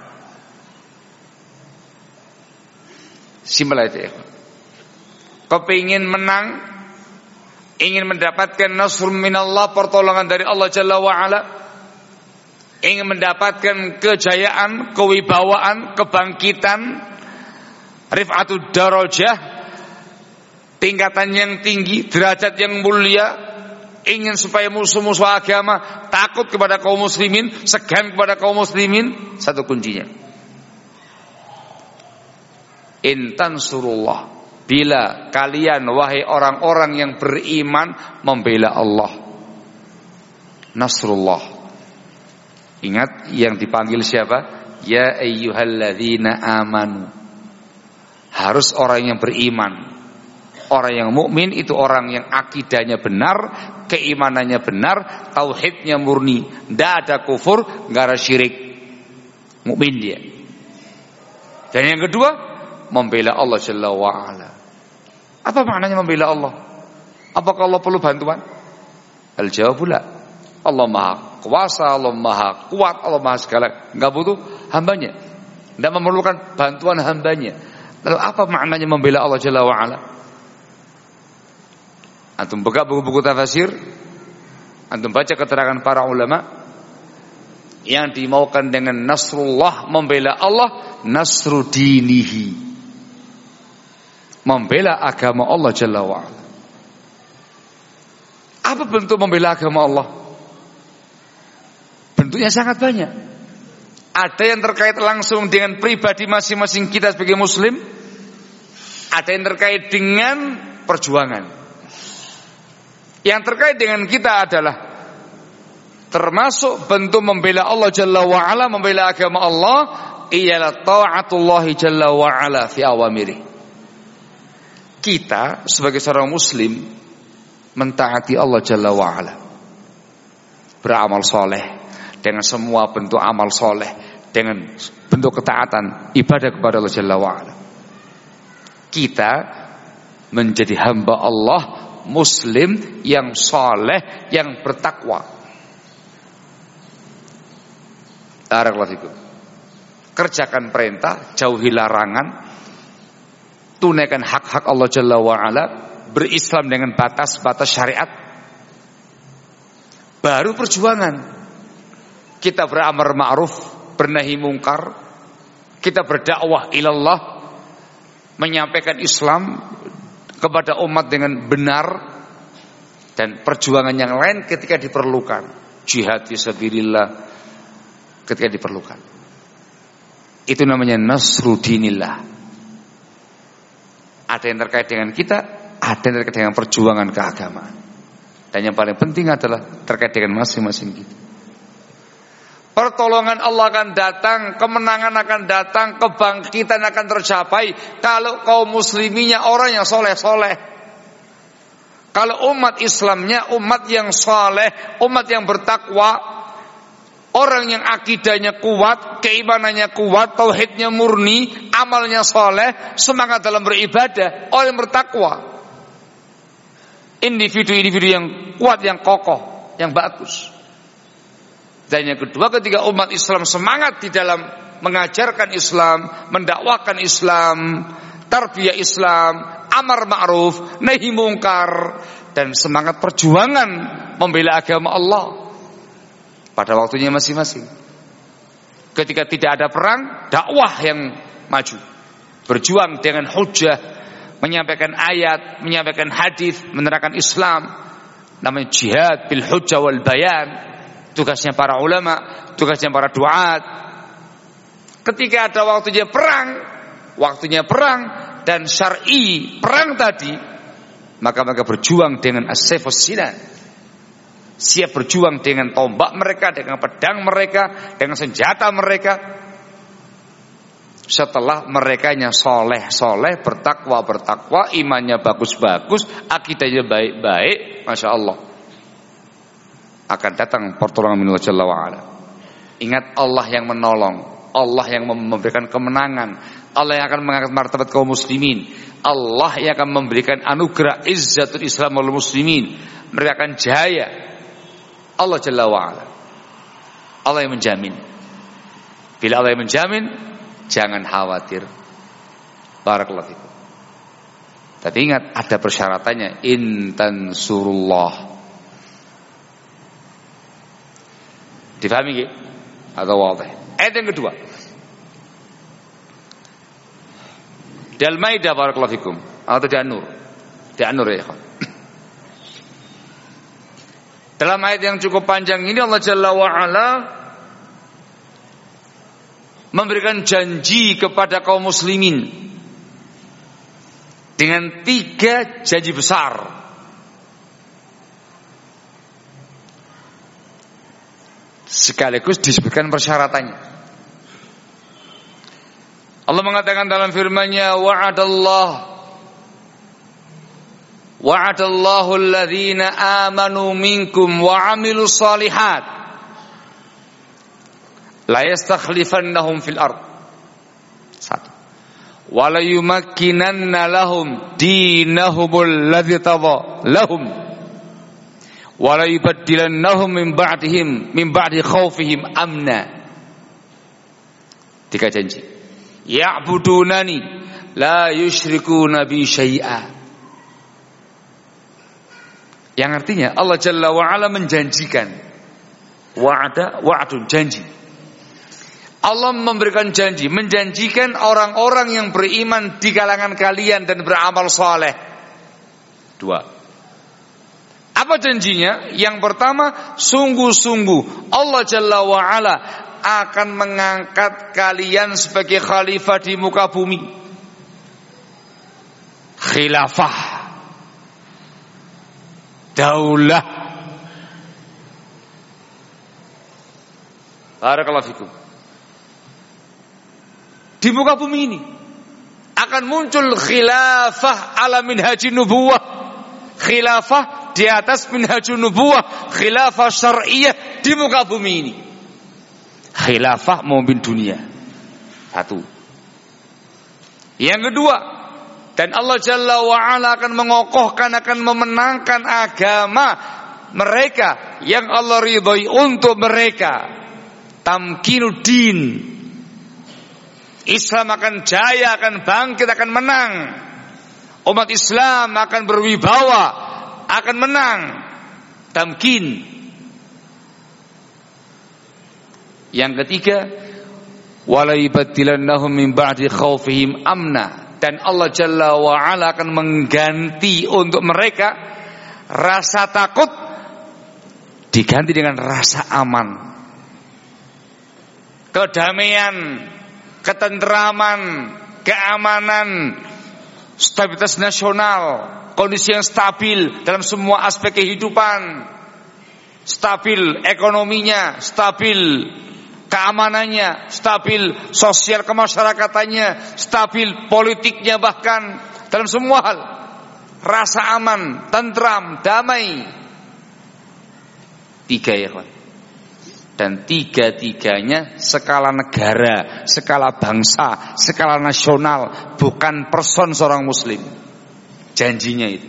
Simpel aja ya. Kepingin menang, ingin mendapatkan nasr minallah, pertolongan dari Allah Jalla wa Ala, ingin mendapatkan kejayaan, kewibawaan, kebangkitan, rif'atud darajah, tingkatan yang tinggi, derajat yang mulia, ingin supaya musuh-musuh agama takut kepada kaum muslimin, segan kepada kaum muslimin, satu kuncinya, in tansurullah, bila kalian wahai orang-orang yang beriman membela Allah, nasrullah. Ingat yang dipanggil siapa? Ya ayyuhalladzina amanu. Harus orang yang beriman. Orang yang mukmin itu orang yang akidahnya benar, keimanannya benar, tauhidnya murni, tidak ada kufur, tidak ada syirik. Mukmin dia. Dan yang kedua, membela Allah Jalla wa Ala. Apa maknanya membela Allah? Apakah Allah perlu bantuan? Al-jawabu la. Allah Maha kuasa, Allah Maha kuat, Allah Maha segala, enggak butuh hambanya, tidak memerlukan bantuan hambanya. Lalu apa maknanya membela Allah Jalla wa Ala? Antum buka buku-buku tafsir, antum baca keterangan para ulama, yang dimaukan dengan nasrullah, membela Allah, nasru dinihi, membela agama Allah Jalla wa Ala. Apa bentuk membela agama Allah? Bentuknya sangat banyak. Ada yang terkait langsung dengan pribadi masing-masing kita sebagai muslim, ada yang terkait dengan perjuangan. Yang terkait dengan kita adalah termasuk bentuk membela Allah Jalla wa Ala, membela agama Allah, ialah ta'atullah Jalla wa Ala fi awamiri. Kita sebagai seorang muslim mentaati Allah Jalla wa Ala, beramal soleh dengan semua bentuk amal soleh, dengan bentuk ketaatan ibadah kepada Allah Jalla wa Ala. Kita menjadi hamba Allah, muslim yang soleh, yang bertakwa. Barakallahu. Kerjakan perintah, jauhi larangan, tunaikan hak-hak Allah Jalla wa Ala, berislam dengan batas-batas syariat. Baru perjuangan. Kita beramar ma'ruf, bernahi mungkar, kita berdakwah ilallah, menyampaikan Islam kepada umat dengan benar, dan perjuangan yang lain ketika diperlukan, jihad fisabilillah ketika diperlukan. Itu namanya nasru dinillah. Ada yang terkait dengan kita, ada yang terkait dengan perjuangan keagamaan, dan yang paling penting adalah terkait dengan masing-masing kita. Pertolongan Allah akan datang, kemenangan akan datang, kebangkitan akan tercapai kalau kaum musliminya orang yang soleh-soleh. Kalau umat Islamnya umat yang soleh, umat yang bertakwa, orang yang akidahnya kuat, keimanannya kuat, tauhidnya murni, amalnya soleh, semangat dalam beribadah, orang yang bertakwa. Individu-individu yang kuat, yang kokoh, yang bagus. Dan yang kedua, ketika umat Islam semangat di dalam mengajarkan Islam, mendakwakan Islam, tarbiyah Islam, amar ma'ruf, nahi mungkar, dan semangat perjuangan membela agama Allah pada waktunya masing-masing. Ketika tidak ada perang, dakwah yang maju, berjuang dengan hujjah, menyampaikan ayat, menyampaikan hadis, menerangkan Islam, namanya jihad bil hujjah wal bayan. Tugasnya para ulama, tugasnya para duat. Ketika ada waktunya perang dan syar'i perang tadi, maka mereka berjuang dengan as-sayfus sinan, siap berjuang dengan tombak mereka, dengan pedang mereka, dengan senjata mereka. Setelah merekanya soleh, bertakwa, imannya bagus, akidahnya baik, masya Allah, akan datang pertolongan min Allah Jalla wa'ala. Ingat, Allah yang menolong, Allah yang memberikan kemenangan, Allah yang akan mengangkat martabat kaum muslimin, Allah yang akan memberikan anugerah izzatul Islam wal muslimin. Mereka akan jaya. Allah Jalla wa'ala, Allah yang menjamin. Bila Allah yang menjamin, jangan khawatir. Barakallahu fikum. Tapi ingat, ada persyaratannya. In tansurullah. Difahami nggih? Atau wadih? Ayat yang kedua. Di Al-Maidah barakallahu fikum atau di An-Nur. Di An-Nur ya. Dalam ayat yang cukup panjang ini Allah Jalla wa Ala memberikan janji kepada kaum muslimin dengan 3 janji besar. Sekaligus disebutkan persyaratannya. Allah mengatakan dalam firman-Nya, wa'adallahu alladhina amanu minkum wa 'amilus shalihat la yastakhlifannahum fil ard. 1. Wa la yumakkinanna lahum dinahumul ladzi tadha lahum wala yubaddilannahum min ba'di khaufihim amna. 3 janji. Ya'budunani la yusyrikuna bi syai'a. Yang artinya Allah Jalla wa Ala menjanjikan. Wa'adun, janji. Allah memberikan janji, menjanjikan orang-orang yang beriman di kalangan kalian dan beramal saleh. 2. Apa janjinya? Yang pertama, sungguh-sungguh Allah Jalla wa'ala akan mengangkat kalian sebagai khalifah di muka bumi. Khilafah, daulah. Barakallahu fikum. Di muka bumi ini akan muncul khilafah ala minhajin nubuwah. Khilafah di atas minhajun nubuwah, khilafah syar'iyah di muka bumi ini. Khilafah memimpin dunia. 1. Yang kedua, dan Allah Jalla wa'ala akan mengokohkan, akan memenangkan agama mereka yang Allah ridhoi untuk mereka. Tamkinuddin. Islam akan jaya, akan bangkit, akan menang. Umat Islam akan berwibawa, akan menang. Tamkin. Yang ketiga, wala yubaddilannahum min ba'di khaufihim amna. Dan Allah Jalla wa Ala akan mengganti untuk mereka rasa takut diganti dengan rasa aman, kedamaian, ketentraman, keamanan, stabilitas nasional, kondisi yang stabil dalam semua aspek kehidupan, stabil ekonominya, stabil keamanannya, stabil sosial kemasyarakatannya, stabil politiknya, bahkan dalam semua hal rasa aman, tentram, damai. 3 ya kawan. Dan 3-tiganya skala negara, skala bangsa, skala nasional, bukan person seorang muslim. Janjinya itu.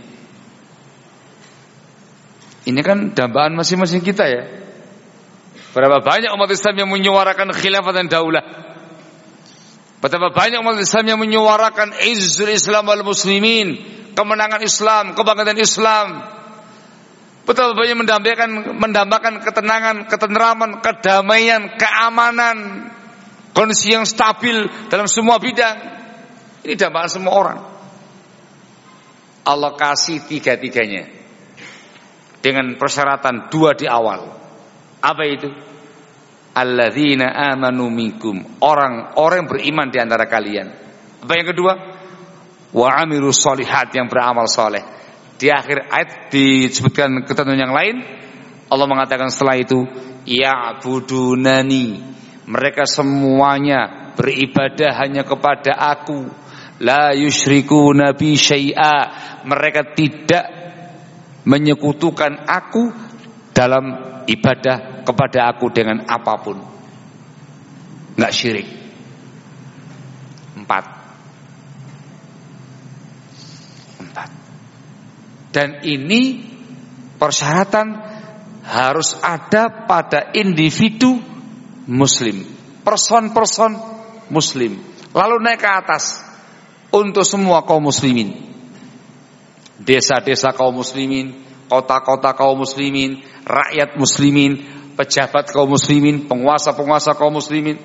Ini kan dambaan masing-masing kita ya. Berapa banyak umat Islam yang menyuarakan khilafah dan daulah. Betapa banyak umat Islam yang menyuarakan izzul Islam wal muslimin, kemenangan Islam, kebangkitan Islam. Betapa banyak mendambakan ketenangan, ketenteraman, kedamaian, keamanan, kondisi yang stabil dalam semua bidang. Ini dambakan semua orang. Allah kasih tiga-tiganya dengan persyaratan 2 di awal. Apa itu? Alladzina amanu minkum, orang-orang beriman di antara kalian. Apa yang kedua? Wa amilus sholihat, yang beramal soleh. Di akhir ayat disebutkan ketentuan yang lain. Allah mengatakan setelah itu, ya'budunani, mereka semuanya beribadah hanya kepada aku. La yusyrikuna bi syai'a, mereka tidak menyekutukan aku dalam ibadah kepada aku dengan apapun. Enggak syirik. 4. Dan ini persyaratan harus ada pada individu muslim, person muslim. Lalu naik ke atas untuk semua kaum muslimin, desa-desa kaum muslimin, kota-kota kaum muslimin, rakyat muslimin, pejabat kaum muslimin, penguasa-penguasa kaum muslimin.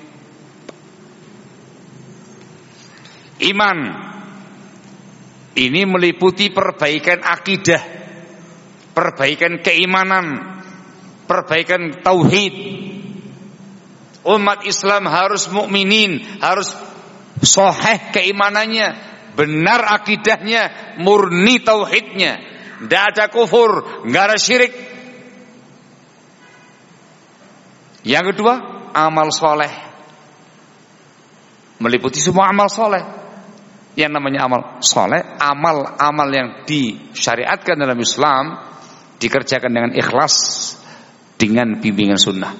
Iman ini meliputi perbaikan akidah, perbaikan keimanan, perbaikan tauhid. Umat Islam harus mukminin, harus sahih keimanannya, benar akidahnya, murni tauhidnya, tidak ada kufur, tidak ada syirik. Yang kedua, amal soleh, meliputi semua amal soleh. Yang namanya amal soleh, amal yang disyariatkan dalam Islam, dikerjakan dengan ikhlas, dengan bimbingan sunnah.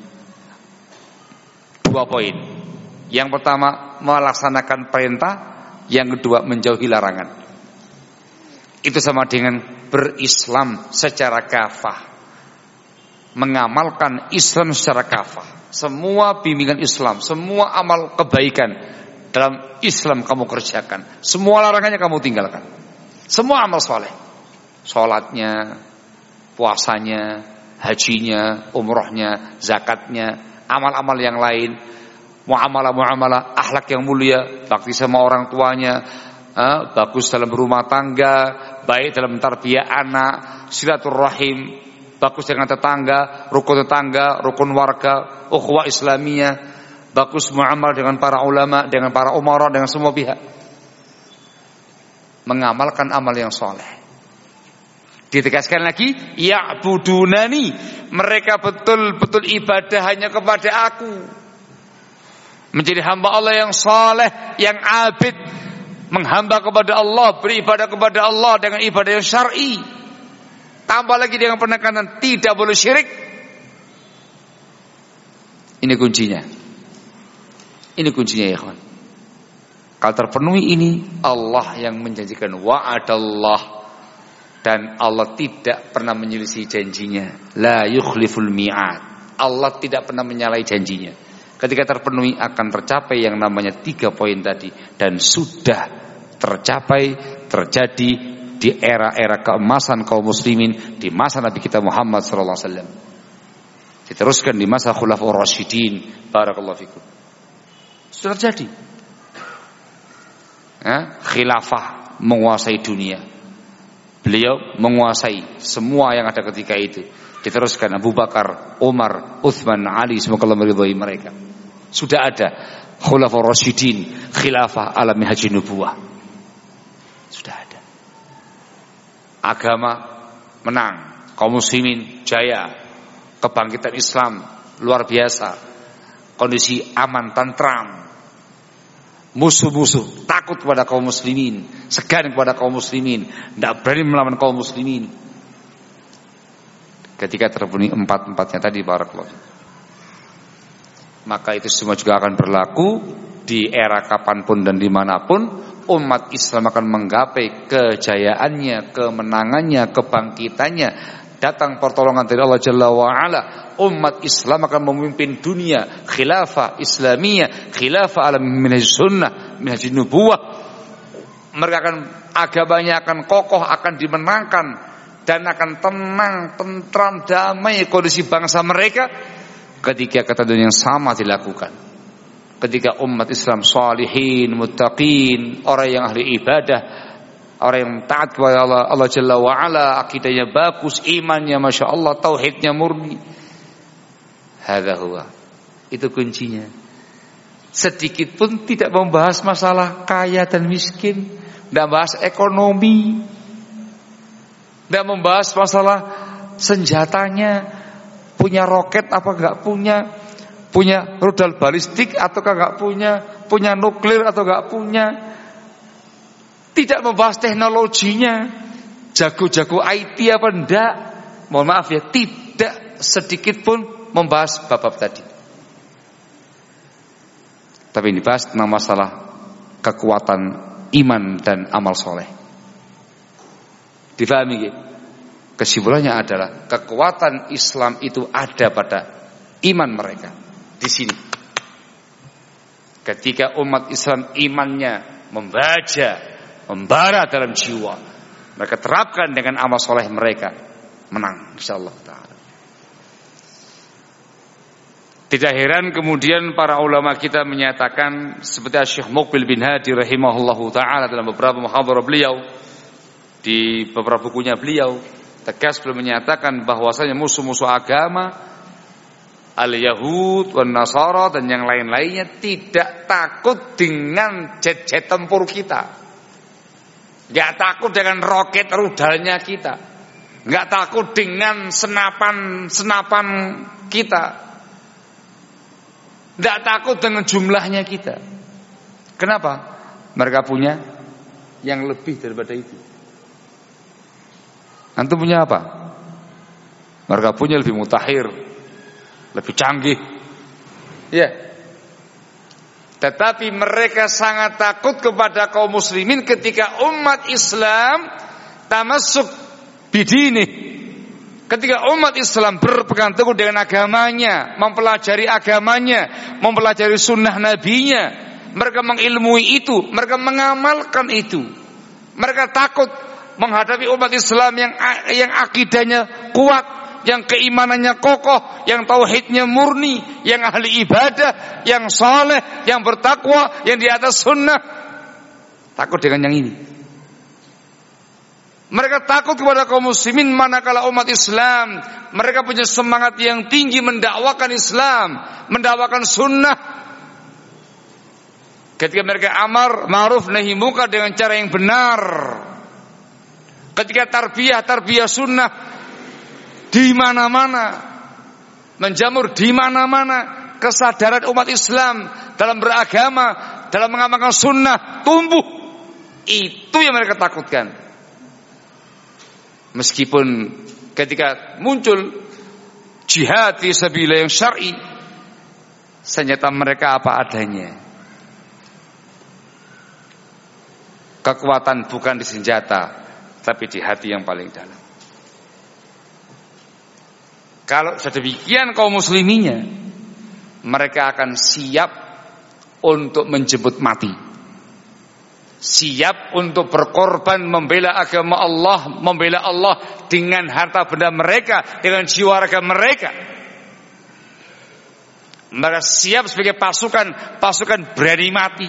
2 poin. Yang pertama, melaksanakan perintah. Yang kedua, menjauhi larangan. Itu sama dengan berislam secara kafah, mengamalkan Islam secara kafah. Semua bimbingan Islam, semua amal kebaikan dalam Islam kamu kerjakan, semua larangannya kamu tinggalkan. Semua amal soleh, sholatnya, puasanya, hajinya, umrohnya, zakatnya, amal-amal yang lain, muamalah, akhlak yang mulia, bakti sama orang tuanya, bagus dalam berumah tangga, baik dalam tarbiyah anak, silaturahim, bagus dengan tetangga, rukun warga, ukhuwah Islamiyah, bagus muamal dengan para ulama, dengan para umara, dengan semua pihak. Mengamalkan amal yang soleh. Ditegaskan lagi, ya'budunani, mereka betul-betul ibadah hanya kepada aku. Menjadi hamba Allah yang soleh, yang abid, menghamba kepada Allah, beribadah kepada Allah dengan ibadah yang syar'i. Tambah lagi dengan penekanan tidak boleh syirik. Ini kuncinya. Ini kuncinya ya kawan. Kalau terpenuhi ini, Allah yang menjanjikan wa'adallah, dan Allah tidak pernah menyelisih janjinya. La yukhliful mi'ad. Allah tidak pernah menyalahi janjinya. Ketika terpenuhi akan tercapai yang namanya 3 poin tadi, dan sudah tercapai, terjadi di era-era keemasan kaum muslimin, di masa Nabi kita Muhammad sallallahu alaihi wasallam. Diteruskan di masa Khulafaur Rasyidin. Barakallahu fikum. Sudah terjadi. Khilafah menguasai dunia. Beliau menguasai semua yang ada ketika itu. Diteruskan Abu Bakar, Umar, Uthman, Ali, semoga Allah meridhai mereka. Sudah ada Khulafaur Rasyidin, khilafah alami haji nubuwah. Sudah ada. Agama menang, kaum muslimin jaya, kebangkitan Islam luar biasa, kondisi aman, tentram. Musuh-musuh takut kepada kaum muslimin, segan kepada kaum muslimin, tidak berani melawan kaum muslimin. Ketika terpenuhi 4-4-nya tadi, barakallahu, maka itu semua juga akan berlaku di era kapanpun dan dimanapun. Umat Islam akan menggapai kejayaannya, kemenangannya, kebangkitannya datang pertolongan dari Allah Jalla wa Ala, umat Islam akan memimpin dunia, khilafah Islamiyah, khilafah ala minhaj sunnah, minhaj nubuwah. Mereka akan, agamanya akan kokoh, akan dimenangkan, dan akan tenang, tentram, damai kondisi bangsa mereka ketika ketentuan yang sama dilakukan. Ketika umat Islam salihin, muttaqin, orang yang ahli ibadah, orang yang taat kepada Allah Jalla wa Ala, akidahnya bagus, imannya Masya Allah, tauhidnya murni. Hadza huwa. Itu kuncinya. Sedikit pun tidak membahas masalah kaya dan miskin, tidak bahas ekonomi, tidak membahas masalah senjatanya, punya roket apa enggak punya rudal balistik ataukah enggak punya nuklir atau enggak punya. Tidak membahas teknologinya, jago-jago IT apa enggak. Mohon maaf ya, tidak sedikit pun membahas bab-bab tadi. Tapi ini bahas tentang masalah kekuatan iman dan amal soleh. Difahami gitu? Kesimpulannya adalah kekuatan Islam itu ada pada iman mereka. Di sini, ketika umat Islam imannya membara dalam jiwa, mereka terapkan dengan amal soleh mereka, menang insyaallah ta'ala. Tidak heran kemudian para ulama kita menyatakan seperti Syekh Muqbil bin Hadi rahimahullahu ta'ala dalam beberapa muhadharah beliau, di beberapa bukunya beliau tegas beliau menyatakan bahwasanya musuh-musuh agama Al-Yahud wan Nasara dan yang lain-lainnya tidak takut dengan jet-jet tempur kita, enggak takut dengan roket rudalnya kita, enggak takut dengan senapan kita, enggak takut dengan jumlahnya kita. Kenapa? Mereka punya yang lebih daripada itu. Antum punya apa? Mereka punya lebih mutakhir, lebih canggih. Ya. Tetapi mereka sangat takut kepada kaum muslimin ketika umat Islam tamassuk bidini. Ketika umat Islam berpegang teguh dengan agamanya, mempelajari agamanya, mempelajari sunnah nabinya, mereka mengilmui itu, mereka mengamalkan itu. Mereka takut menghadapi umat Islam yang akidahnya kuat, yang keimanannya kokoh, yang tauhidnya murni, yang ahli ibadah, yang saleh, yang bertakwa, yang di atas sunnah. Takut dengan yang ini. Mereka takut kepada kaum muslimin manakala umat Islam mereka punya semangat yang tinggi mendakwakan Islam, mendakwakan sunnah. Ketika mereka amar ma'ruf nahi munkar dengan cara yang benar, ketika tarbiyah sunnah di mana-mana, menjamur di mana-mana, kesadaran umat Islam dalam beragama, dalam mengamalkan sunnah tumbuh. Itu yang mereka takutkan. Meskipun ketika muncul jihad fi sabilillah yang syar'i, senjata mereka apa adanya. Kekuatan bukan di senjata, tapi di hati yang paling dalam. Kalau sedemikian kaum musliminya, mereka akan siap untuk menjemput mati, siap untuk berkorban membela agama Allah, membela Allah dengan harta benda mereka, dengan jiwa raga mereka. Mereka siap sebagai pasukan berani mati.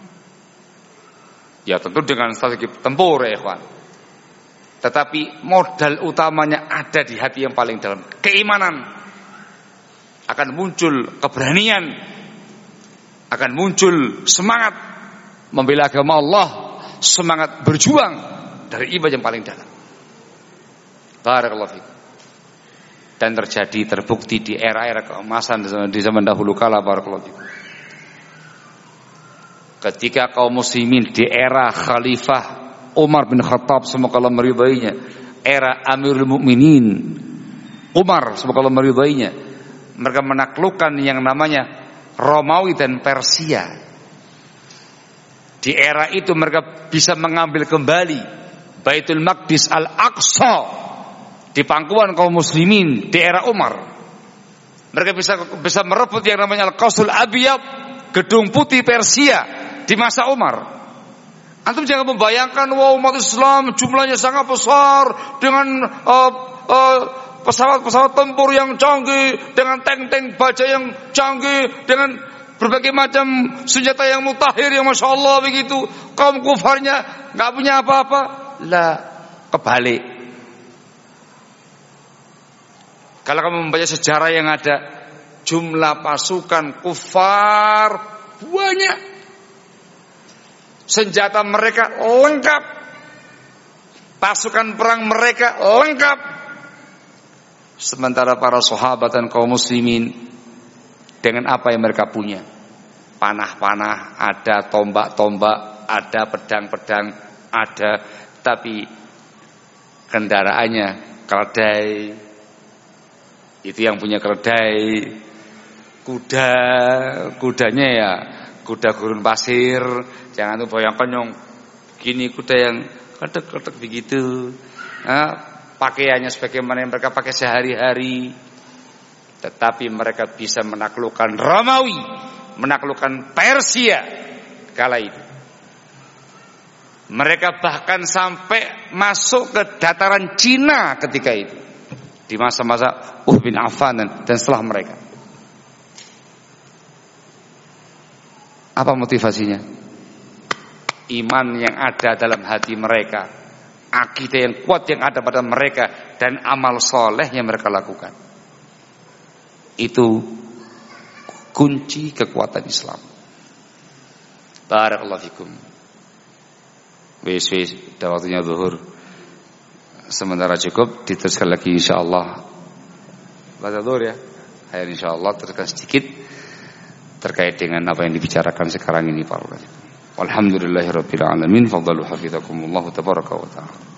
Ya tentu dengan strategi tempur ya ikhwan. Tetapi modal utamanya ada di hati yang paling dalam. Keimanan. Akan muncul keberanian, akan muncul semangat membela agama Allah, semangat berjuang dari ibadah yang paling dalam. Barakallahu fikum. Dan terbukti di era-era keemasan di zaman dahulu kala. Barakallahu fikum. Ketika kaum muslimin di era Khalifah Umar bin Khattab, semoga Allah meridainya, era Amirul Mukminin Umar, semoga Allah meridainya, mereka menaklukkan yang namanya Romawi dan Persia. Di era itu mereka bisa mengambil kembali Baitul Maqdis Al-Aqsa di pangkuan kaum muslimin di era Umar. Mereka bisa merebut yang namanya Al-Qasrul Abyad, gedung putih Persia di masa Umar. Antum jangan membayangkan umat Islam jumlahnya sangat besar dengan pesawat-pesawat tempur yang canggih, dengan tank-tank baja yang canggih, dengan berbagai macam senjata yang mutakhir yang masya Allah begitu. Kaum kufarnya nggak punya apa-apa. Lah, kebalik. Kalau kamu membaca sejarah yang ada, jumlah pasukan kufar banyak. Senjata mereka lengkap, pasukan perang mereka lengkap. Sementara para sahabat dan kaum muslimin dengan apa yang mereka punya, panah-panah ada, tombak-tombak ada, pedang-pedang ada, tapi kendaraannya keledai. Itu yang punya keledai. Kudanya ya kuda gurun pasir. Jangan tuh bayangkan yang gini, kuda yang ketek-ketek begitu. Pakaiannya sebagaimana yang mereka pakai sehari-hari. Tetapi mereka bisa menaklukkan Romawi, menaklukkan Persia kala itu. Mereka bahkan sampai masuk ke dataran Cina ketika itu, di masa-masa bin Affan dan setelah mereka. Apa motivasinya? Iman yang ada dalam hati mereka, akidah yang kuat yang ada pada mereka, dan amal soleh yang mereka lakukan. Itu kunci kekuatan Islam. Barakallahu fikum. Wis dah waktunya zuhur. Sementara cukup, diteruskan lagi insyaallah. Baca zuhur ya. Ayo insyaallah teruskan sedikit terkait dengan apa yang dibicarakan sekarang ini, Pak. Alhamdulillahirabbil alamin, fadhalu hafizakumullah tabaraka wa taala.